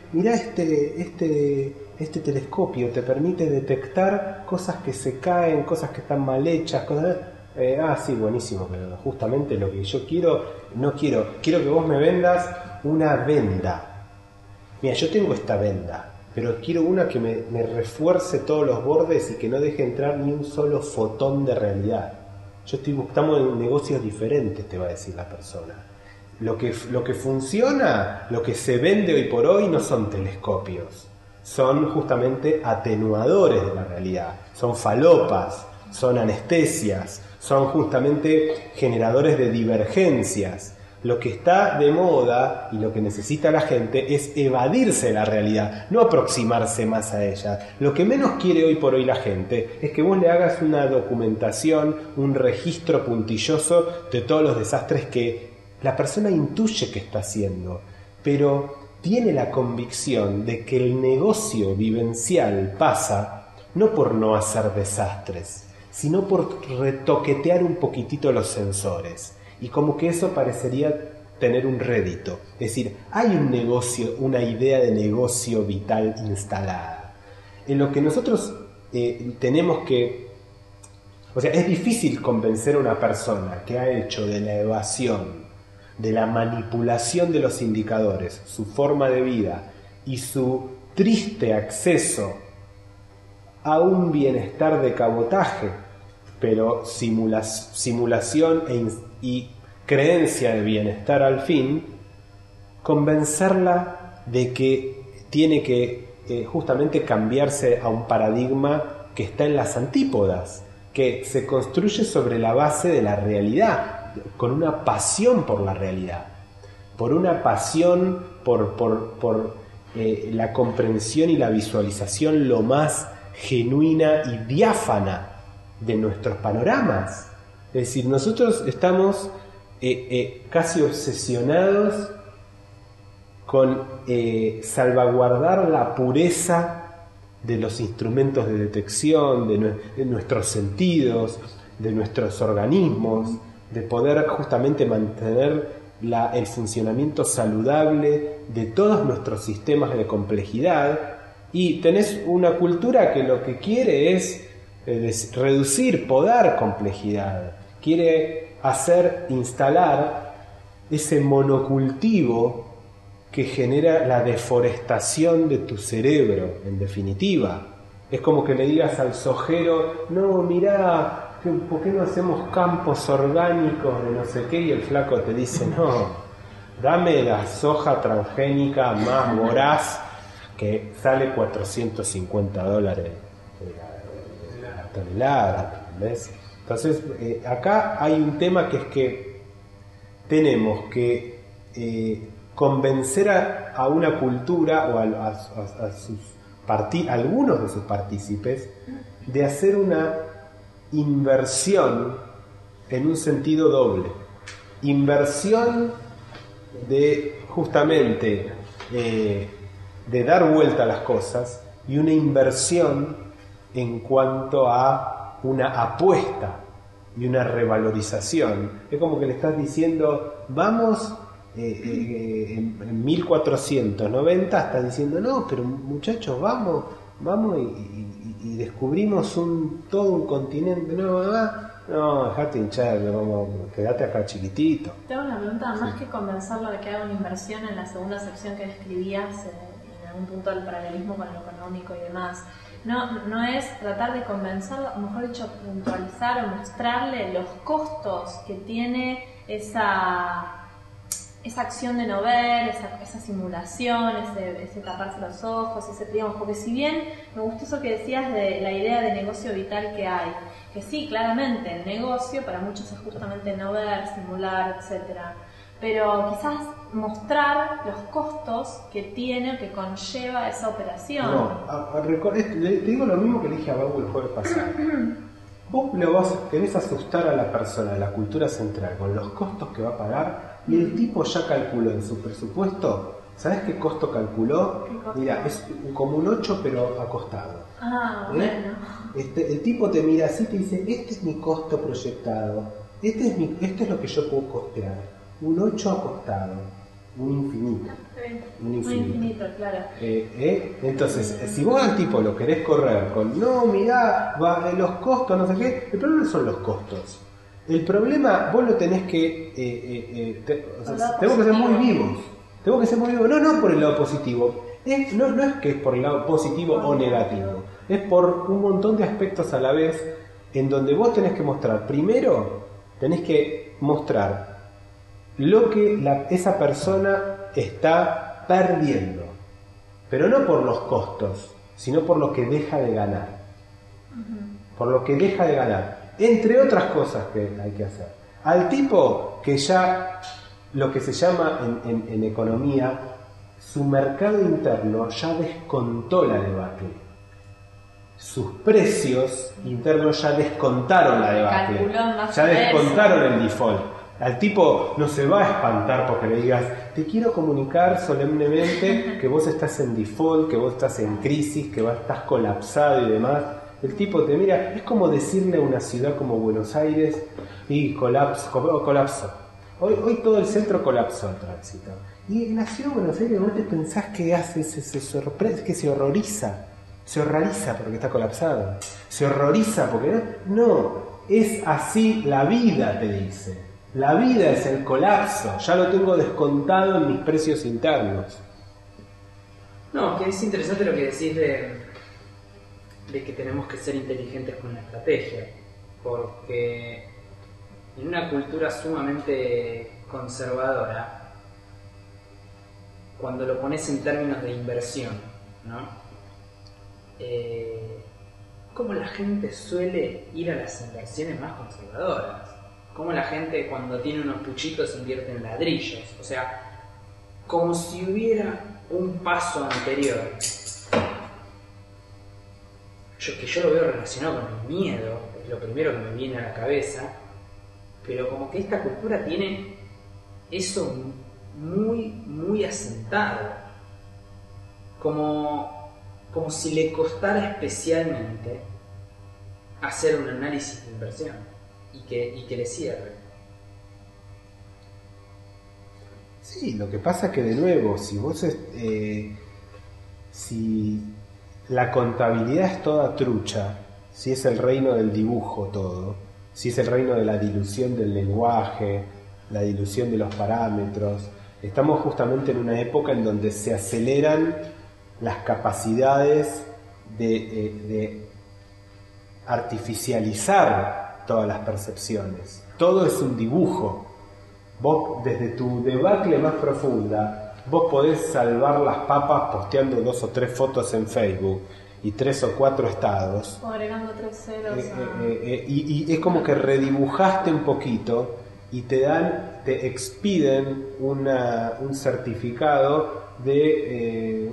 este telescopio te permite detectar cosas que se caen, cosas que están mal hechas, Sí, buenísimo, pero justamente lo que yo quiero que vos me vendas una venda. Mira, yo tengo esta venda, pero quiero una que me refuerce todos los bordes y que no deje entrar ni un solo fotón de realidad. Estamos en negocios diferentes, te va a decir la persona. Lo que funciona, lo que se vende hoy por hoy no son telescopios, son justamente atenuadores de la realidad, son falopas, son anestesias, son justamente generadores de divergencias. Lo que está de moda y lo que necesita la gente es evadirse de la realidad, no aproximarse más a ella. Lo que menos quiere hoy por hoy la gente es que vos le hagas una documentación, un registro puntilloso de todos los desastres que la persona intuye que está haciendo, pero tiene la convicción de que el negocio vivencial pasa no por no hacer desastres, sino por retoquetear un poquitito los sensores. Y como que eso parecería tener un rédito. Es decir, hay un negocio, una idea de negocio vital instalada. En lo que nosotros tenemos que... O sea, es difícil convencer a una persona que ha hecho de la evasión, de la manipulación de los indicadores, su forma de vida y su triste acceso a un bienestar de cabotaje, pero simulación y creencia de bienestar al fin, convencerla de que tiene que justamente cambiarse a un paradigma que está en las antípodas, que se construye sobre la base de la realidad, con una pasión por la realidad, por una pasión por la comprensión y la visualización lo más genuina y diáfana de nuestros panoramas. Es decir, nosotros estamos casi obsesionados con salvaguardar la pureza de los instrumentos de detección, de nuestros sentidos, de nuestros organismos, de poder justamente mantener el funcionamiento saludable de todos nuestros sistemas de complejidad. Y tenés una cultura que lo que quiere es reducir, podar complejidad, quiere instalar ese monocultivo que genera la deforestación de tu cerebro, en definitiva. Es como que le digas al sojero, no, mirá, ¿por qué no hacemos campos orgánicos de no sé qué? Y el flaco te dice, no, dame la soja transgénica más voraz que sale $450 la tonelada, ¿ves? Entonces, acá hay un tema que es que tenemos que convencer a una cultura o a algunos de sus partícipes de hacer una inversión en un sentido doble. Inversión de justamente de dar vuelta a las cosas y una inversión en cuanto a una apuesta y una revalorización. Es como que le estás diciendo, vamos, en 1490 estás diciendo, no, pero muchachos, vamos y descubrimos todo un continente. No, dejate hinchar, quedate acá chiquitito. Tengo una pregunta, más que convencerlo de que haga una inversión en la segunda sección que describías, en algún punto del paralelismo con lo económico y demás. No es tratar de convencerlo, o mejor dicho, puntualizar o mostrarle los costos que tiene esa acción de no ver, esa simulación, ese taparse los ojos, digamos, porque si bien me gustó eso que decías de la idea de negocio vital que hay, que sí, claramente el negocio para muchos es justamente no ver, simular, etcétera, pero quizás mostrar los costos que tiene o que conlleva esa operación. No, te digo lo mismo que le dije a Babu el jueves pasado. Vos querés asustar a la persona de la cultura central con los costos que va a pagar, y el tipo ya calculó en su presupuesto. ¿Sabés qué costo calculó? ¿Qué costo? Mira, es como un 8 pero acostado. Bueno. El tipo te mira así y te dice, este es mi costo proyectado, esto es lo que yo puedo costear. Un 8 acostado, un infinito. Un infinito, claro. Entonces, si vos al tipo lo querés correr con, no, mirá, los costos, no sé qué, el problema no son los costos. El problema vos lo tenés que... tenemos que ser muy vivos. Tengo que ser muy vivo, no por el lado positivo. No es que es por el lado positivo o negativo. Es por un montón de aspectos a la vez en donde vos tenés que mostrar. Primero, tenés que mostrar lo que esa persona está perdiendo. Pero no por los costos, sino por lo que deja de ganar. Por lo que deja de ganar. Entre otras cosas que hay que hacer. Al tipo que ya, lo que se llama en economía, su mercado interno ya descontó la debacle. Sus precios internos ya descontaron la debacle. Ya descontaron el default. Al tipo no se va a espantar porque le digas, te quiero comunicar solemnemente que vos estás en default, que vos estás en crisis, que vos estás colapsado y demás. El tipo te mira, es como decirle a una ciudad como Buenos Aires, y colapso. Hoy todo el centro colapsó el tránsito. Y en la ciudad de Buenos Aires vos te pensás que hace, se sorprende, que se horroriza porque está colapsado. Se horroriza porque no, es así la vida, te dice. La vida es el colapso, ya lo tengo descontado en mis precios internos. No, que es interesante lo que decís de que tenemos que ser inteligentes con la estrategia, porque en una cultura sumamente conservadora, cuando lo pones en términos de inversión, ¿no? Cómo la gente suele ir a las inversiones más conservadoras, cómo la gente cuando tiene unos puchitos invierte en ladrillos, o sea, como si hubiera un paso anterior. Yo lo veo relacionado con el miedo, es lo primero que me viene a la cabeza, pero como que esta cultura tiene eso muy, muy asentado, como si le costara especialmente hacer un análisis de inversión y que le cierre. Sí, lo que pasa que de nuevo, si la contabilidad es toda trucha, si es el reino del dibujo todo, si es el reino de la dilución del lenguaje, la dilución de los parámetros, estamos justamente en una época en donde se aceleran las capacidades de artificializar todas las percepciones. Todo es un dibujo. Vos, desde tu debacle más profunda, vos podés salvar las papas posteando 2 o 3 fotos en Facebook y 3 o 4 estados. O agregando 3 ceros. Y es como que redibujaste un poquito y te expiden un certificado de,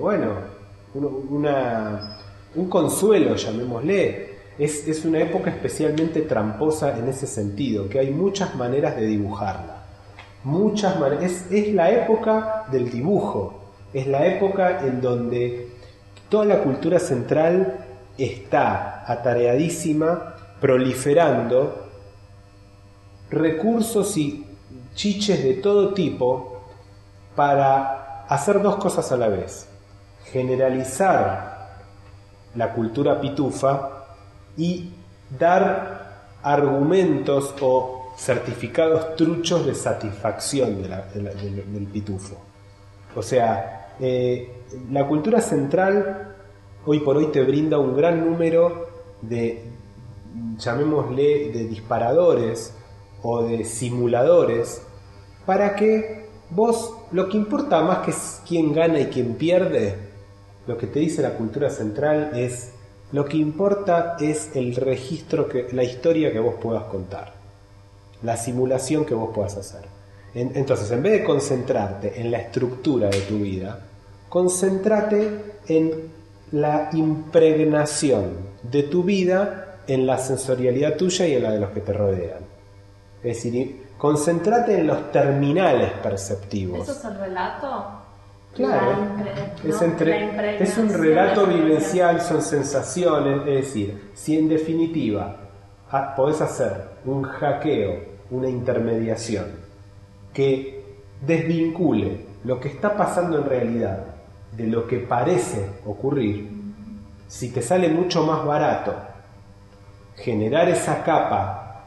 un consuelo, llamémosle. Es una época especialmente tramposa en ese sentido, que hay muchas maneras de dibujarla. Muchas maneras. Es la época del dibujo, es la época en donde toda la cultura central está atareadísima, proliferando recursos y chiches de todo tipo para hacer 2 cosas a la vez: generalizar la cultura pitufa y dar argumentos o certificados truchos de satisfacción del pitufo. O sea, la cultura central hoy por hoy te brinda un gran número de, llamémosle, de disparadores o de simuladores para que vos, lo que importa más que quién gana y quién pierde, lo que te dice la cultura central es: lo que importa es el registro, la historia que vos puedas contar, la simulación que vos puedas hacer. Entonces, en vez de concentrarte en la estructura de tu vida, concéntrate en la impregnación de tu vida en la sensorialidad tuya y en la de los que te rodean. Es decir, concéntrate en los terminales perceptivos. ¿Eso es el relato? Claro, es un relato vivencial, son sensaciones. Es decir, si en definitiva podés hacer un hackeo, una intermediación que desvincule lo que está pasando en realidad de lo que parece ocurrir, si te sale mucho más barato generar esa capa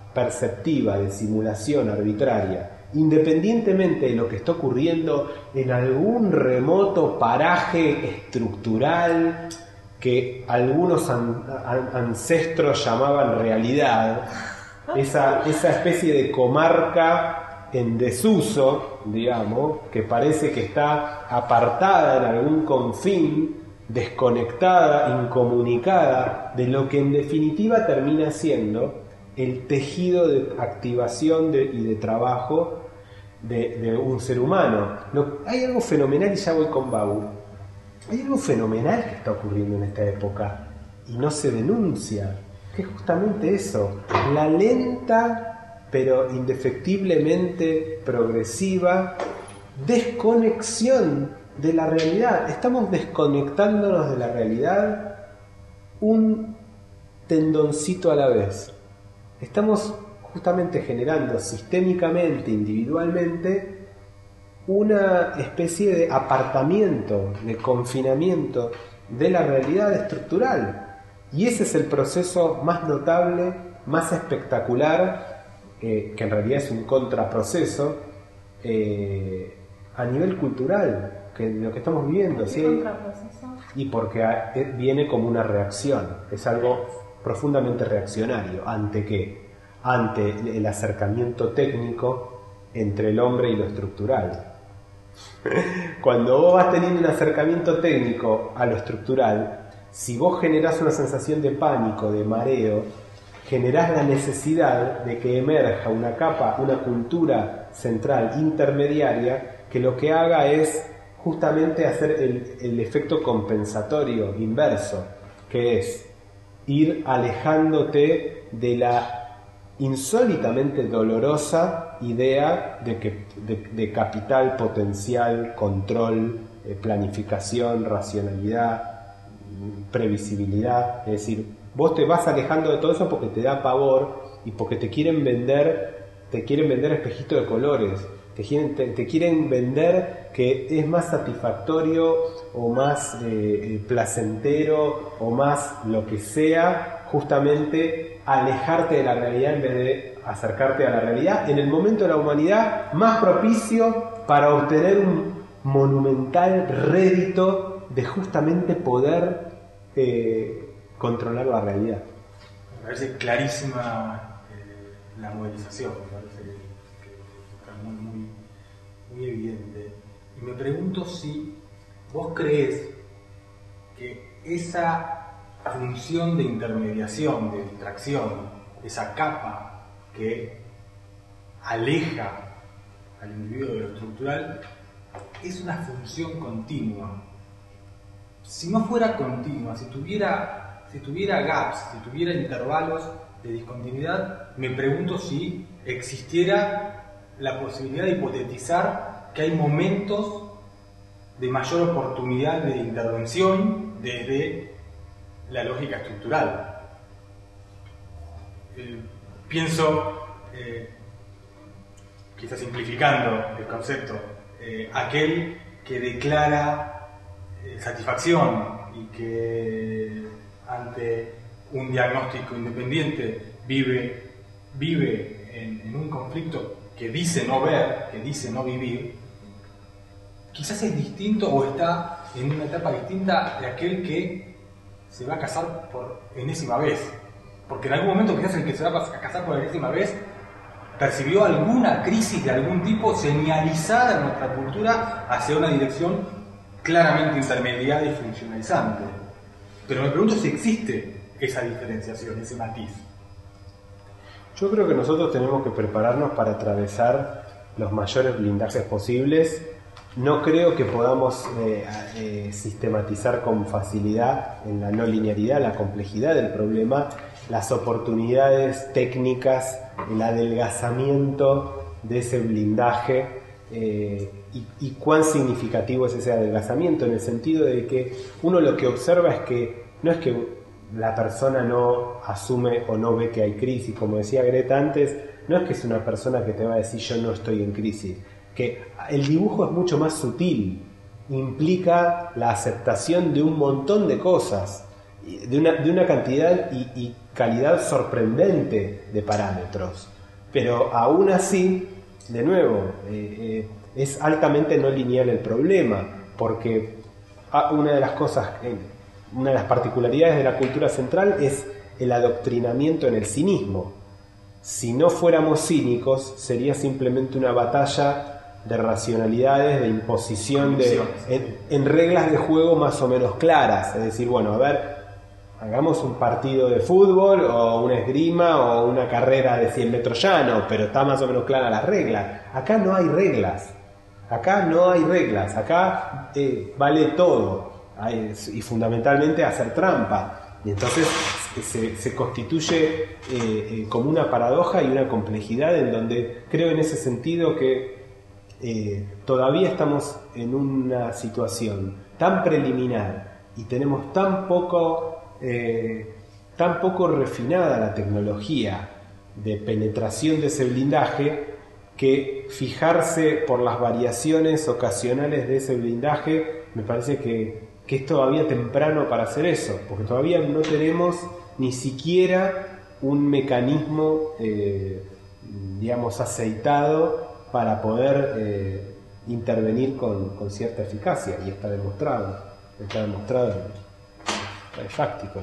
perceptiva de simulación arbitraria, independientemente de lo que está ocurriendo en algún remoto paraje estructural que algunos ancestros llamaban realidad, esa especie de comarca en desuso, digamos, que parece que está apartada en algún confín, desconectada, incomunicada de lo que en definitiva termina siendo el tejido de activación y de trabajo de un ser humano. Hay algo fenomenal, y ya voy con Bau, hay algo fenomenal que está ocurriendo en esta época y no se denuncia, que es justamente eso, la lenta pero indefectiblemente progresiva desconexión de la realidad. Estamos desconectándonos de la realidad un tendoncito a la vez. Estamos justamente generando sistémicamente, individualmente, una especie de apartamiento, de confinamiento de la realidad estructural. Y ese es el proceso más notable, más espectacular, que en realidad es un contraproceso a nivel cultural, que lo que estamos viviendo. ¿Sí? ¿Contraproceso? Y porque viene como una reacción, es algo profundamente reaccionario. ¿Ante qué? Ante el acercamiento técnico entre el hombre y lo estructural. Cuando vos vas teniendo un acercamiento técnico a lo estructural, si vos generás una sensación de pánico, de mareo, generás la necesidad de que emerja una capa, una cultura central intermediaria que lo que haga es justamente hacer el efecto compensatorio inverso, que es ir alejándote de la insólitamente dolorosa idea de capital, potencial, control, planificación, racionalidad, previsibilidad. Es decir, vos te vas alejando de todo eso porque te da pavor y porque te quieren vender espejitos de colores, te quieren vender que es más satisfactorio o más placentero o más lo que sea, justamente alejarte de la realidad en vez de acercarte a la realidad en el momento de la humanidad más propicio para obtener un monumental rédito de justamente poder controlar la realidad. Me parece clarísima la modelización, me parece que está muy evidente. Y me pregunto si vos crees que esa función de intermediación, de distracción, esa capa que aleja al individuo de lo estructural, es una función continua. Si no fuera continua, si tuviera gaps, si tuviera intervalos de discontinuidad, me pregunto si existiera la posibilidad de hipotetizar que hay momentos de mayor oportunidad de intervención desde la lógica estructural. Pienso, quizás simplificando el concepto, aquel que declara satisfacción y que ante un diagnóstico independiente vive en un conflicto que dice no ver, que dice no vivir, quizás es distinto o está en una etapa distinta de aquel que se va a casar por enésima vez. Porque en algún momento quizás el que se va a casar por enésima vez percibió alguna crisis de algún tipo señalizada en nuestra cultura hacia una dirección claramente intermediada y funcionalizante. Pero me pregunto si existe esa diferenciación, ese matiz. Yo creo que nosotros tenemos que prepararnos para atravesar los mayores blindajes posibles. No creo que podamos sistematizar con facilidad en la no linearidad, la complejidad del problema, las oportunidades técnicas, el adelgazamiento de ese blindaje y cuán significativo es ese adelgazamiento, en el sentido de que uno lo que observa es que no es que la persona no asume o no ve que hay crisis, como decía Greta antes, no es que es una persona que te va a decir yo no estoy en crisis, que el dibujo es mucho más sutil, implica la aceptación de un montón de cosas de una cantidad y calidad sorprendente de parámetros. Pero aún así, de nuevo, es altamente no lineal el problema, porque una de las cosas, una de las particularidades de la cultura central es el adoctrinamiento en el cinismo. Si no fuéramos cínicos, sería simplemente una batalla de racionalidades, de imposición en reglas de juego más o menos claras. Es decir, bueno, a ver, hagamos un partido de fútbol o una esgrima o una carrera de 100 metros llano, pero está más o menos clara las reglas. Acá no hay reglas. Acá vale todo. Y fundamentalmente hacer trampa. Y entonces se constituye como una paradoja y una complejidad en donde creo en ese sentido que todavía estamos en una situación tan preliminar y tenemos tan poco refinada la tecnología de penetración de ese blindaje, que fijarse por las variaciones ocasionales de ese blindaje me parece que es todavía temprano para hacer eso, porque todavía no tenemos ni siquiera un mecanismo digamos aceitado para poder intervenir con cierta eficacia, y está demostrado es fáctico.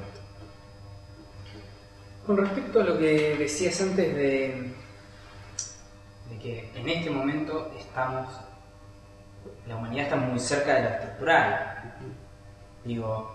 Con respecto a lo que decías antes de que en este momento la humanidad está muy cerca de lo estructural. Digo,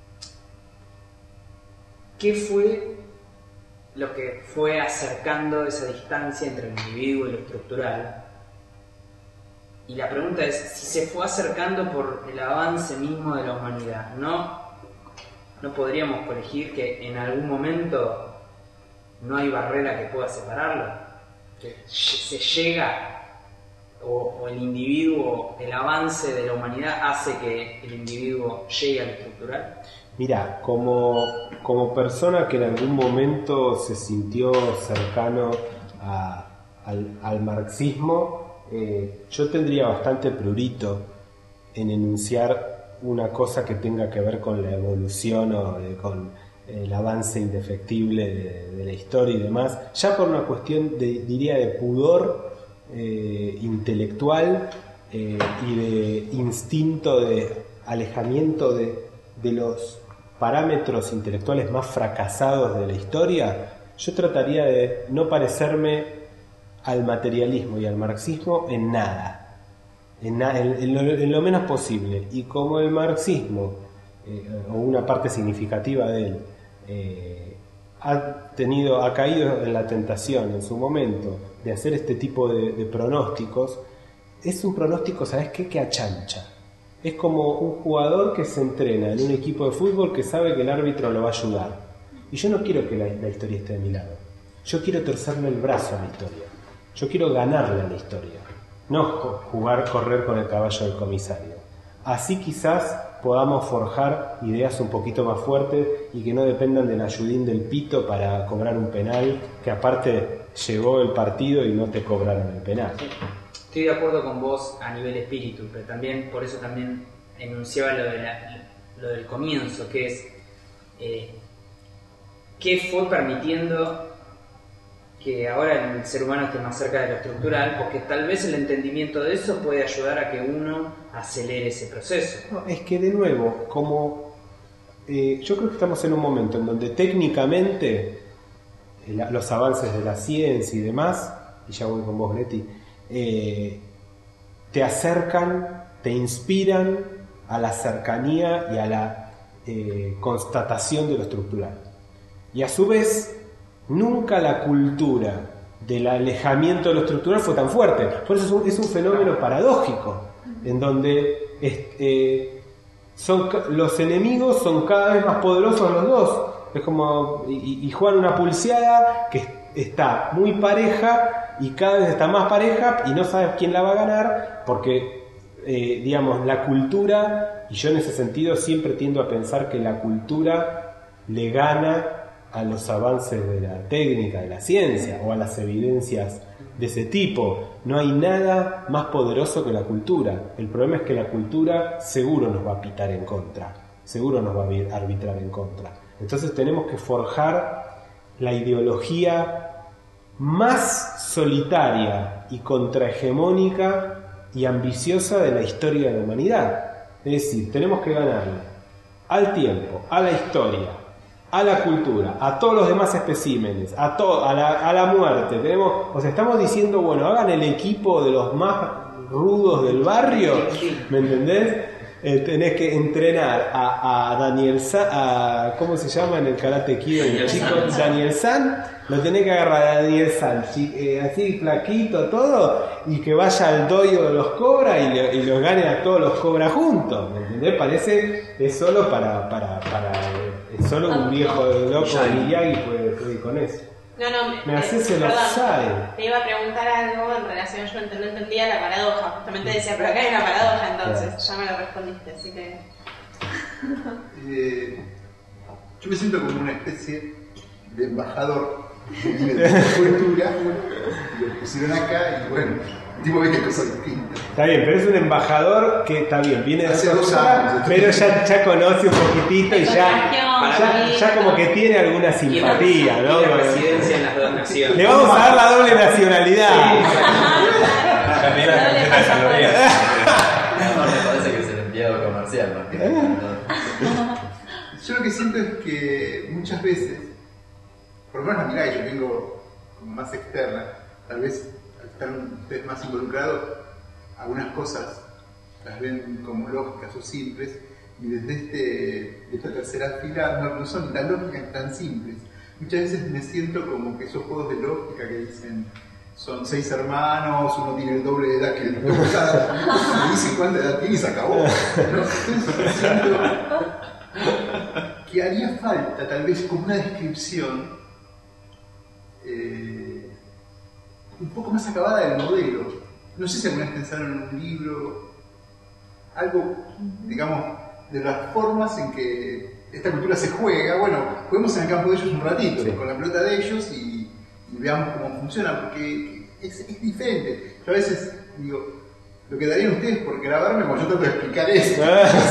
¿qué fue lo que fue acercando esa distancia entre el individuo y lo estructural? Y la pregunta es, si se fue acercando por el avance mismo de la humanidad, ¿no podríamos colegir que en algún momento no hay barrera que pueda separarlo? Que se llega, o el individuo, el avance de la humanidad hace que el individuo llegue al estructural. Mira, como persona que en algún momento se sintió cercano al marxismo, yo tendría bastante prurito en enunciar una cosa que tenga que ver con la evolución o con el avance indefectible de la historia y demás, ya por una cuestión diría de pudor intelectual y de instinto de alejamiento de los parámetros intelectuales más fracasados de la historia. Yo trataría de no parecerme al materialismo y al marxismo en nada, en lo menos posible. Y como el marxismo, o una parte significativa de él, ha caído en la tentación en su momento de hacer este tipo de pronósticos, es un pronóstico, ¿sabes qué? Que achancha. Es como un jugador que se entrena en un equipo de fútbol que sabe que el árbitro lo va a ayudar. Y yo no quiero que la historia esté de mi lado. Yo quiero torcerle el brazo a la historia. Yo quiero ganarle a la historia. No correr con el caballo del comisario. Así quizás podamos forjar ideas un poquito más fuertes y que no dependan del ayudín del pito para cobrar un penal, que aparte llevó el partido y no te cobraron el penal. Estoy de acuerdo con vos a nivel espíritu, pero también por eso también enunciaba lo del comienzo, que es qué fue permitiendo que ahora el ser humano esté más cerca de lo estructural, porque tal vez el entendimiento de eso puede ayudar a que uno acelere ese proceso. No, es que de nuevo, yo creo que estamos en un momento en donde técnicamente los avances de la ciencia y demás, y ya voy con vos, Leti, te acercan, te inspiran a la cercanía y a la constatación de lo estructural. Y a su vez, nunca la cultura del alejamiento de lo estructural fue tan fuerte. Por eso es un fenómeno paradójico, en donde los enemigos son cada vez más poderosos los dos. Es como y juegan una pulseada que está muy pareja y cada vez está más pareja y no sabes quién la va a ganar, porque digamos, la cultura, y yo en ese sentido siempre tiendo a pensar que la cultura le gana a los avances de la técnica, de la ciencia, o a las evidencias de ese tipo. No hay nada más poderoso que la cultura. El problema es que la cultura seguro nos va a pitar en contra. seguro nos va a arbitrar en contra. Entonces tenemos que forjar la ideología más solitaria y contrahegemónica y ambiciosa de la historia de la humanidad. Es decir, tenemos que ganarle al tiempo, a la historia, a la cultura, a todos los demás especímenes, a la muerte. Estamos diciendo, bueno, hagan el equipo de los más rudos del barrio, ¿me entendés? Tenés que entrenar a Daniel San, ¿cómo se llama en el Karate Kid el chico? Daniel San. Lo tenés que agarrar a Daniel San, así flaquito todo, y que vaya al dojo de los cobras y los gane a todos los cobras juntos, ¿me entendés? Parece es solo es solo un viejo loco de Miyagi puede ir con eso. No, me haces el perdón, offside. Te iba a preguntar algo en relación, yo no entendía la paradoja, justamente decía, pero acá hay una paradoja, entonces ya me lo respondiste, así que... Yo me siento como una especie de embajador que viene de la cultura, y lo pusieron acá y bueno, el tipo ve que hay cosas distintas. Está bien, pero es un embajador que está bien, viene de Hace otra 2 cultura, años. pero ya conoce un poquitito y ya como que tiene alguna simpatía, ¿no? Tiene residencia en las dos naciones. Le vamos a dar la doble nacionalidad. No, me parece que es el empleado comercial más que nada. Yo lo que siento es que muchas veces, por lo menos la mirada que yo tengo como más externa, tal vez al estar ustedes más involucrados, algunas cosas las ven como lógicas o simples, y desde esta tercera fila no son tan lógicas tan simples. Muchas veces me siento como que esos juegos de lógica que dicen son 6 hermanos, uno tiene el doble de edad que el otro, me dicen cuánta edad tiene y se acabó, ¿no? Entonces siento que haría falta tal vez como una descripción un poco más acabada del modelo. No sé si alguna vez pensaron en un libro, algo, digamos, de las formas en que esta cultura se juega. Bueno, juguemos en el campo de ellos un ratito, con la pelota de ellos y veamos cómo funciona, porque es diferente. Yo a veces digo, lo que darían ustedes por grabarme cuando yo trato de explicar eso.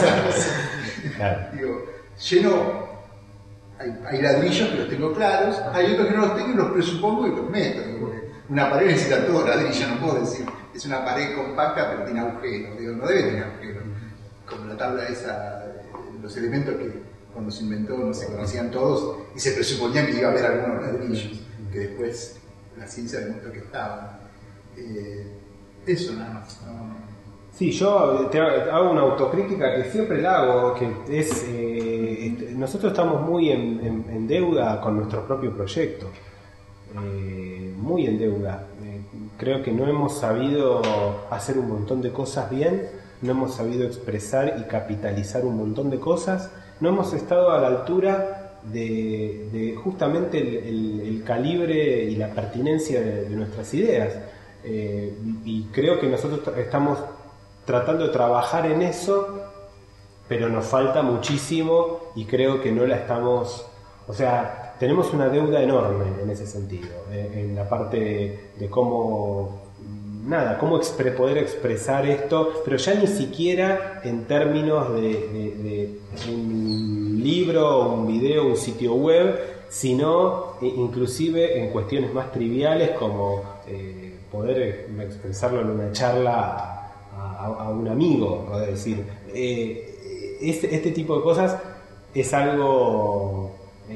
Digo, lleno, hay ladrillos que los tengo claros, hay otros que no los tengo y los presupongo y los meto. Porque una pared necesita todo ladrillo, no puedo decir, es una pared compacta pero tiene agujeros. Digo, no debe tener agujeros. Como la tabla esa, los elementos que cuando se inventó no se conocían todos y se presuponía que iba a haber algunos ladrillos, que después la ciencia demostró que estaban. Eso nada más. No. Sí, yo te hago una autocrítica que siempre la hago, que es nosotros estamos muy en deuda con nuestro propio proyecto, muy en deuda. Creo que no hemos sabido hacer un montón de cosas bien, no hemos sabido expresar y capitalizar un montón de cosas, no hemos estado a la altura de justamente el calibre y la pertinencia de nuestras ideas, y creo que nosotros estamos tratando de trabajar en eso, pero nos falta muchísimo y creo que no la estamos, o sea, tenemos una deuda enorme en ese sentido, en la parte de cómo poder expresar esto, pero ya ni siquiera en términos de un libro, un video, un sitio web, sino inclusive en cuestiones más triviales como poder expresarlo en una charla a un amigo, es decir, este tipo de cosas es algo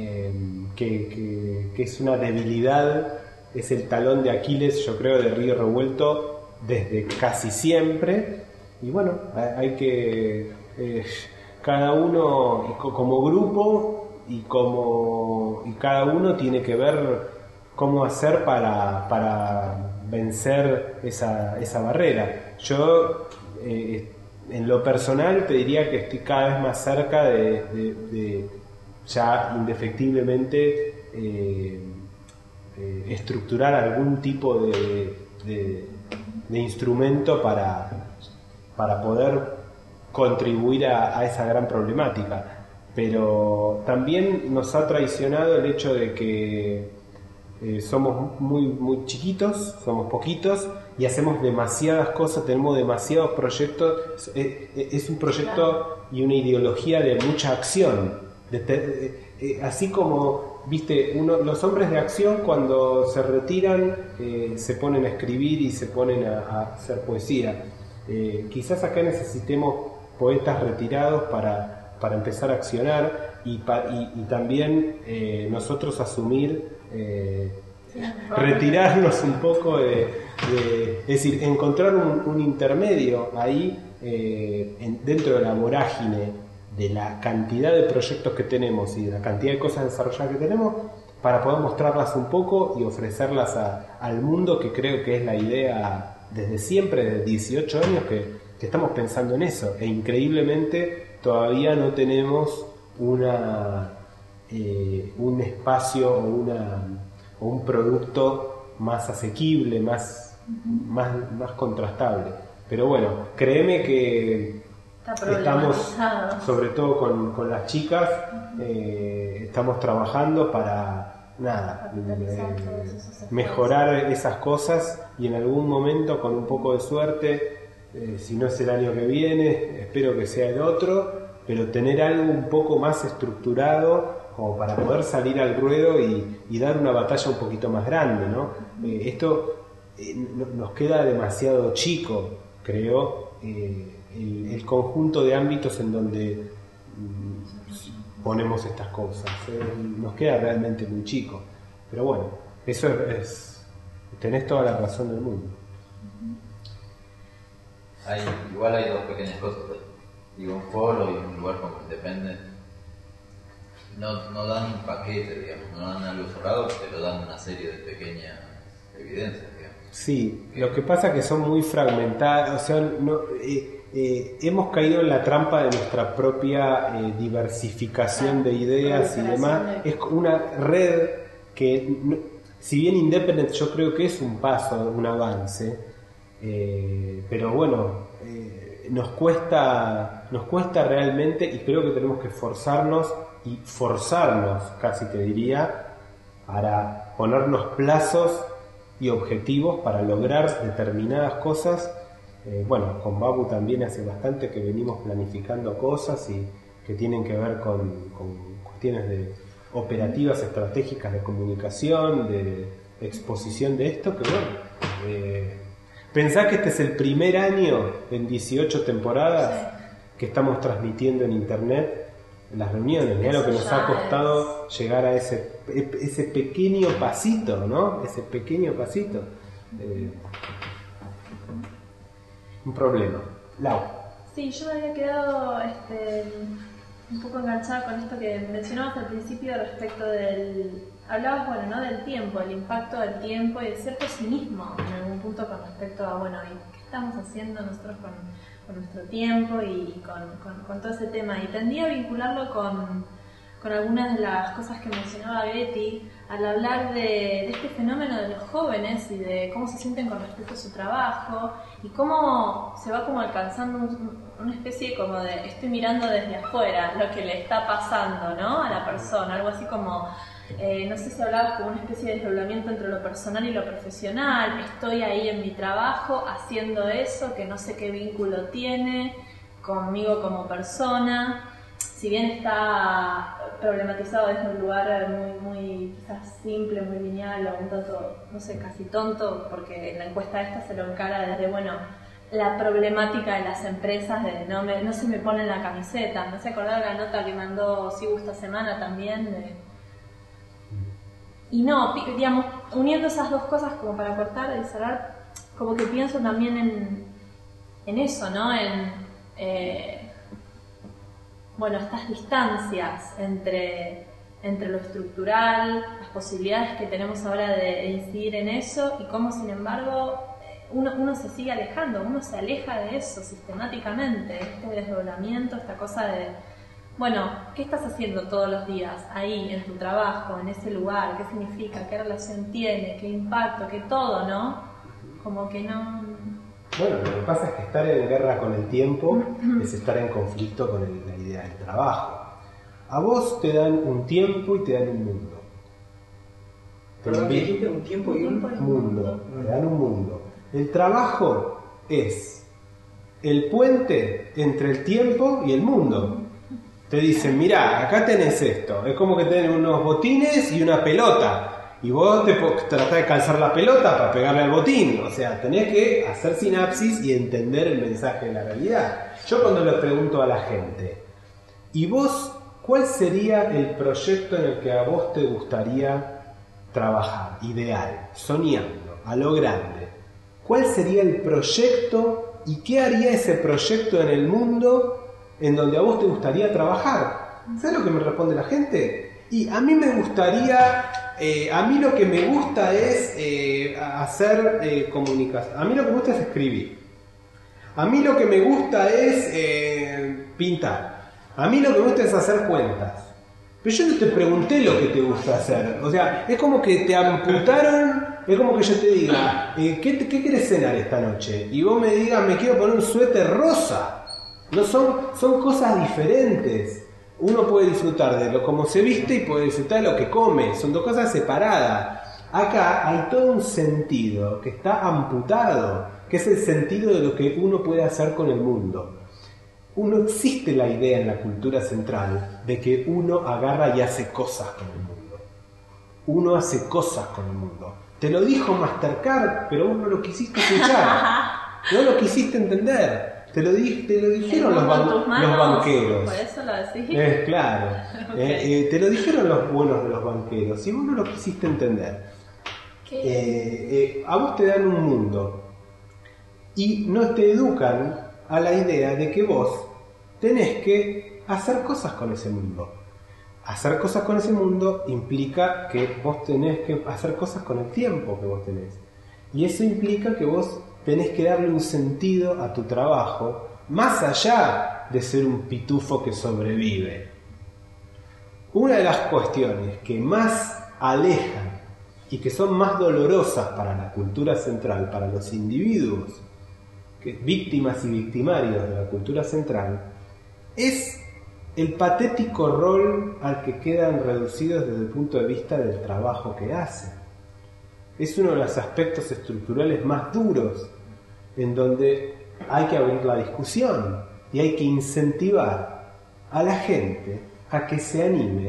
que es una debilidad, es el talón de Aquiles, yo creo, de Río Revuelto desde casi siempre, y bueno, hay que cada uno como grupo y cada uno tiene que ver cómo hacer para vencer esa barrera. Yo en lo personal te diría que estoy cada vez más cerca de ya indefectiblemente estructurar algún tipo de instrumento para poder contribuir a esa gran problemática. Pero también nos ha traicionado el hecho de que somos muy chiquitos, somos poquitos y hacemos demasiadas cosas, tenemos demasiados proyectos. Es un proyecto y una ideología de mucha acción. Así como, viste, los hombres de acción cuando se retiran se ponen a escribir y se ponen a hacer poesía. Quizás acá necesitemos poetas retirados para empezar a accionar y también nosotros asumir, retirarnos un poco es decir, encontrar un intermedio ahí dentro de la vorágine de la cantidad de proyectos que tenemos y de la cantidad de cosas desarrolladas que tenemos, para poder mostrarlas un poco y ofrecerlas al mundo, que creo que es la idea desde siempre, desde 18 años que estamos pensando en eso, e increíblemente todavía no tenemos un espacio o un producto más asequible, más contrastable. Pero bueno, créeme que estamos, sobre todo con las chicas, estamos trabajando para mejorar esas cosas, y en algún momento, con un poco de suerte, si no es el año que viene, espero que sea el otro, pero tener algo un poco más estructurado como para poder salir al ruedo y dar una batalla un poquito más grande, ¿no? Esto nos queda demasiado chico, creo, el conjunto de ámbitos en donde ponemos estas cosas. Nos queda realmente muy chico. Pero bueno, eso tenés toda la razón del mundo. Igual hay dos pequeñas cosas. Digo, un foro y un lugar como Independent no dan un paquete, digamos, no dan algo cerrado, pero dan una serie de pequeñas evidencias, digamos. Sí, lo que pasa es que son muy fragmentadas, o sea, hemos caído en la trampa de nuestra propia diversificación de ideas y demás. Es una red que, si bien Independent yo creo que es un paso, un avance, pero bueno, nos cuesta realmente, y creo que tenemos que forzarnos casi te diría, para ponernos plazos y objetivos para lograr determinadas cosas. Bueno, con Babu también hace bastante que venimos planificando cosas y que tienen que ver con cuestiones de operativas estratégicas de comunicación, de exposición de esto, que bueno, pensá que este es el primer año en 18 temporadas que estamos transmitiendo en internet las reuniones. Mirá lo que nos ha costado llegar a ese pequeño pasito, ¿no? Ese pequeño pasito. Un problema. Lau. Sí, yo me había quedado un poco enganchada con esto que mencionabas al principio respecto hablabas, bueno, ¿no? Del tiempo, el impacto del tiempo y de cierto cinismo en algún punto con respecto a, bueno, ¿qué estamos haciendo nosotros con nuestro tiempo y con todo ese tema? Y tendía a vincularlo con algunas de las cosas que mencionaba Betty al hablar de este fenómeno de los jóvenes y de cómo se sienten con respecto a su trabajo y cómo se va como alcanzando una especie como de estoy mirando desde afuera lo que le está pasando, ¿no? A la persona, algo así como no sé si hablabas como una especie de desdoblamiento entre lo personal y lo profesional. Estoy ahí en mi trabajo haciendo eso que no sé qué vínculo tiene conmigo como persona. Si bien está problematizado desde un lugar muy quizás simple, muy lineal o un tanto, no sé, casi tonto, porque en la encuesta esta se lo encara desde, bueno, la problemática de las empresas de no se me pone en la camiseta. ¿No se acordaba la nota que mandó Sibu esta semana también? Y no, digamos, uniendo esas dos cosas como para cortar y cerrar, como que pienso también en eso, ¿no? Bueno, estas distancias entre lo estructural, las posibilidades que tenemos ahora de incidir en eso y cómo, sin embargo, uno se sigue alejando, uno se aleja de eso sistemáticamente, este desdoblamiento, esta cosa de, bueno, ¿qué estás haciendo todos los días ahí, en tu trabajo, en ese lugar? ¿Qué significa? ¿Qué relación tiene? ¿Qué impacto? ¿Qué todo, no? Como que no... Bueno, lo que pasa es que estar en guerra con el tiempo es estar en conflicto con la idea del trabajo. A vos te dan un tiempo y te dan un mundo. Perdón, que dijiste un tiempo y un mundo. Te dan un mundo. El trabajo es el puente entre el tiempo y el mundo. Te dicen, mirá, acá tenés esto. Es como que tenés unos botines y una pelota. Y vos te tratás de calzar la pelota para pegarle al botín. O sea, tenés que hacer sinapsis y entender el mensaje de la realidad. Yo cuando le pregunto a la gente, ¿y vos cuál sería el proyecto en el que a vos te gustaría trabajar? Ideal, soñando, a lo grande. ¿Cuál sería el proyecto y qué haría ese proyecto en el mundo en donde a vos te gustaría trabajar? ¿Sabes lo que me responde la gente? Y a mí me gustaría... a mí lo que me gusta es hacer comunicación. A mí lo que me gusta es escribir. A mí lo que me gusta es pintar. A mí lo que me gusta es hacer cuentas. Pero yo no te pregunté lo que te gusta hacer. O sea, es como que te amputaron. Es como que yo te diga, ¿qué querés cenar esta noche? Y vos me digas, me quiero poner un suéter rosa. No son cosas diferentes. Uno puede disfrutar de lo como se viste y puede disfrutar de lo que come. Son dos cosas separadas. Acá hay todo un sentido que está amputado, que es el sentido de lo que uno puede hacer con el mundo. No existe la idea en la cultura central de que uno agarra y hace cosas con el mundo. Uno hace cosas con el mundo. Te lo dijo Mastercard, pero vos no lo quisiste escuchar. No lo quisiste entender. Te lo dijeron los banqueros. Por eso lo decís. Claro. Okay. Te lo dijeron los buenos de los banqueros y vos no lo quisiste entender. A vos te dan un mundo y no te educan a la idea de que vos tenés que hacer cosas con ese mundo. Hacer cosas con ese mundo implica que vos tenés que hacer cosas con el tiempo que vos tenés. Y eso implica que vos tenés que darle un sentido a tu trabajo, más allá de ser un pitufo que sobrevive. Una de las cuestiones que más alejan y que son más dolorosas para la cultura central, para los individuos, víctimas y victimarios de la cultura central, es el patético rol al que quedan reducidos desde el punto de vista del trabajo que hacen. Es uno de los aspectos estructurales más duros, en donde hay que abrir la discusión y hay que incentivar a la gente a que se anime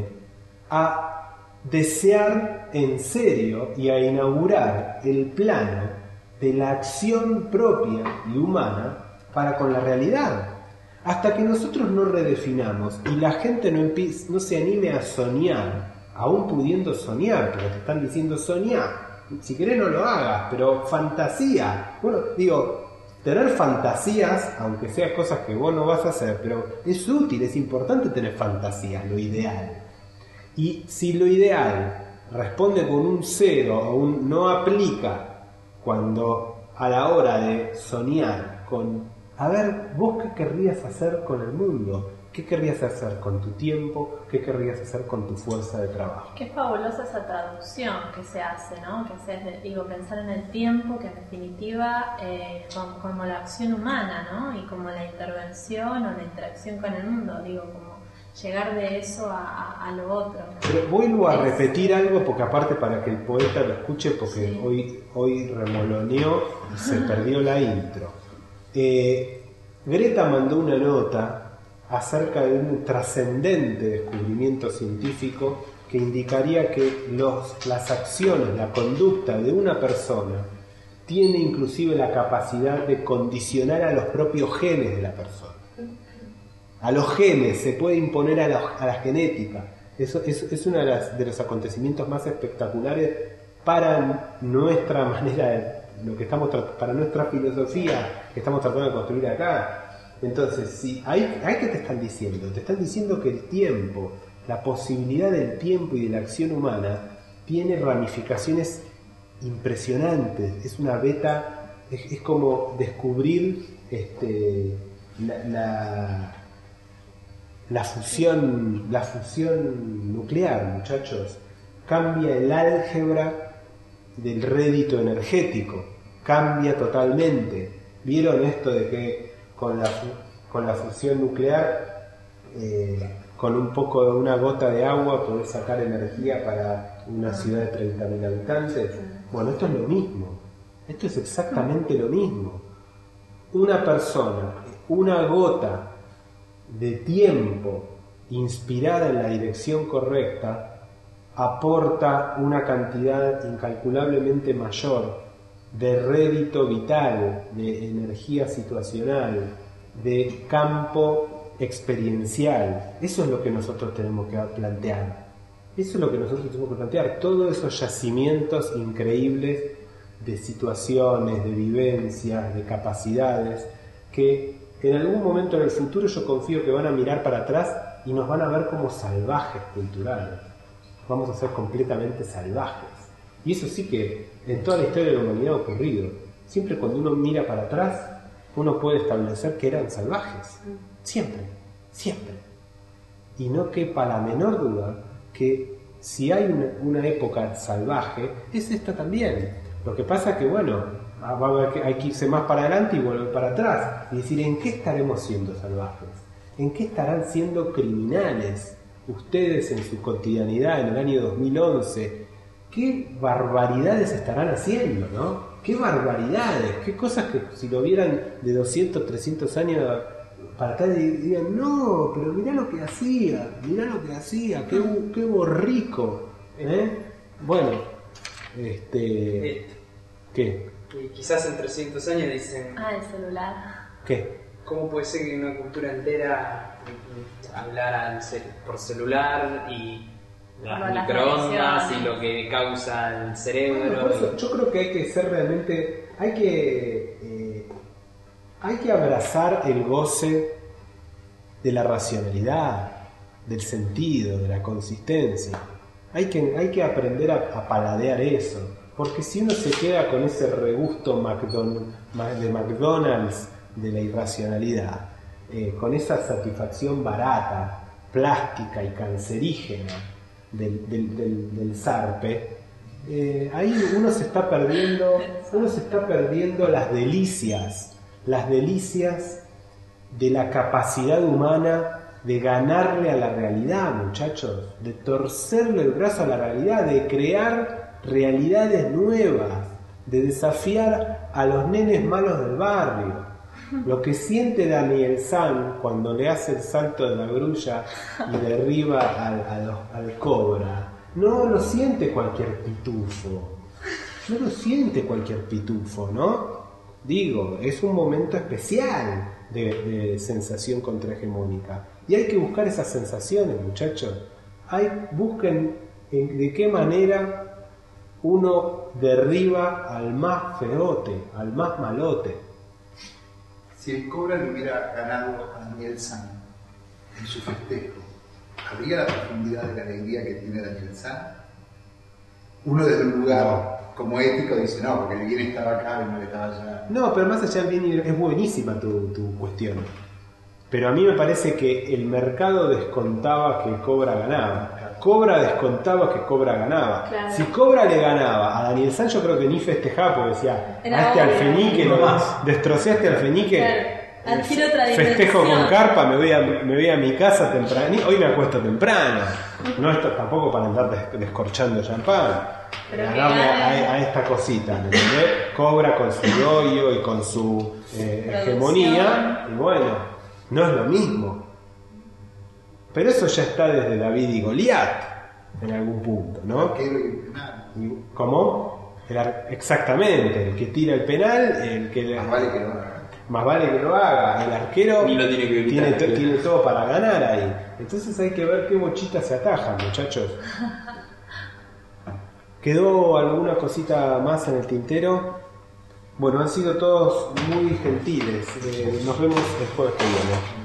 a desear en serio y a inaugurar el plano de la acción propia y humana para con la realidad. Hasta que nosotros no redefinamos y la gente no se anime a soñar, aún pudiendo soñar, porque te están diciendo soñar. Si querés no lo hagas, pero fantasía. Bueno, digo, tener fantasías, aunque sea cosas que vos no vas a hacer, pero es útil, es importante tener fantasías, lo ideal. Y si lo ideal responde con un 0 o un no aplica, cuando a la hora de soñar con, a ver, vos qué querrías hacer con el mundo, qué querrías hacer con tu tiempo, qué querrías hacer con tu fuerza de trabajo. Qué fabulosa esa traducción que se hace, ¿no? Que se pensar en el tiempo, que en definitiva como la acción humana, ¿no? Y como la intervención o la interacción con el mundo, como llegar de eso a lo otro. Pero vuelvo a repetir algo, porque aparte para que el poeta lo escuche, porque sí. hoy remoloneó y se perdió la intro. Greta mandó una nota acerca de un trascendente descubrimiento científico que indicaría que las acciones, la conducta de una persona tiene inclusive la capacidad de condicionar a los propios genes de la persona. A los genes se puede imponer a la genética. Eso es uno de los acontecimientos más espectaculares para nuestra manera de, para nuestra filosofía que estamos tratando de construir acá. Entonces, si hay que te están diciendo que el tiempo, la posibilidad del tiempo y de la acción humana tiene ramificaciones impresionantes. Es una beta, es como descubrir la fusión nuclear, muchachos. Cambia el álgebra del rédito energético, cambia totalmente. ¿Vieron esto de que con la fusión nuclear, con una gota de agua podés sacar energía para una ciudad de 30.000 habitantes. Bueno, esto es lo mismo. Esto es exactamente lo mismo. Una persona, una gota de tiempo inspirada en la dirección correcta aporta una cantidad incalculablemente mayor de rédito vital, de energía situacional, de campo experiencial. Eso es lo que nosotros tenemos que plantear. Eso es lo que nosotros tenemos que plantear. Todos esos yacimientos increíbles de situaciones, de vivencias, de capacidades, que en algún momento en el futuro yo confío que van a mirar para atrás y nos van a ver como salvajes culturales. Vamos a ser completamente salvajes. Y eso sí que en toda la historia de la humanidad ha ocurrido. Siempre cuando uno mira para atrás, uno puede establecer que eran salvajes. Siempre, siempre. Y no quepa la menor duda que si hay una época salvaje, es esta también. Lo que pasa es que, bueno, hay que irse más para adelante y volver para atrás. Y decir, ¿en qué estaremos siendo salvajes? ¿En qué estarán siendo criminales ustedes en su cotidianidad en el año 2011? ¿Qué barbaridades estarán haciendo, no? ¿Qué barbaridades? ¿Qué cosas que si lo vieran de 200, 300 años para atrás dirían, no, pero mirá lo que hacía, qué borrico, ¿eh? Bueno, ¿qué? Y quizás en 300 años dicen... el celular. ¿Qué? ¿Cómo puede ser que una cultura entera hablara por celular y las microondas y lo que causa el cerebro? Bueno, por eso yo creo que hay que ser realmente... Hay que abrazar el goce de la racionalidad, del sentido, de la consistencia. Hay que aprender a paladear eso. Porque si uno se queda con ese regusto de McDonald's de la irracionalidad, con esa satisfacción barata, plástica y cancerígena del zarpe, ahí uno se está perdiendo las delicias de la capacidad humana de ganarle a la realidad, muchachos, de torcerle el brazo a la realidad, de crear realidades nuevas, de desafiar a los nenes malos del barrio. Lo que siente Daniel San cuando le hace el salto de la grulla y derriba al cobra, no lo siente cualquier pitufo. No lo siente cualquier pitufo, ¿no? Digo, es un momento especial de sensación contrahegemónica. Y hay que buscar esas sensaciones, muchachos. Busquen de qué manera uno derriba al más feote, al más malote. Si el Cobra le hubiera ganado a Daniel San en su festejo, ¿habría la profundidad de la alegría que tiene Daniel San? Uno desde un lugar como ético dice, no, porque el bien estaba acá y no estaba allá. No, pero más allá del bien es buenísima tu cuestión. Pero a mí me parece que el mercado descontaba que Cobra ganaba. Cobra descontaba que Cobra ganaba. Claro. Si Cobra le ganaba a Daniel San, yo creo que ni festejaba, porque decía, a este alfeñique, destrocé a este alfeñique. Claro. Adquiere otra festejo con carpa, me voy a mi casa temprano. Hoy me acuesto temprano. No esto tampoco para andar descorchando champán. Ganarle a esta cosita, ¿entendés? Cobra con su yoyo y con su hegemonía. Y bueno, no es lo mismo. Pero eso ya está desde David y Goliat, en algún punto, ¿no? ¿Cómo? Exactamente, el que tira el penal, el que más vale que lo haga. El arquero tiene todo para ganar ahí. Entonces hay que ver qué bochitas se atajan, muchachos. ¿Quedó alguna cosita más en el tintero? Bueno, han sido todos muy gentiles. Nos vemos el jueves que viene.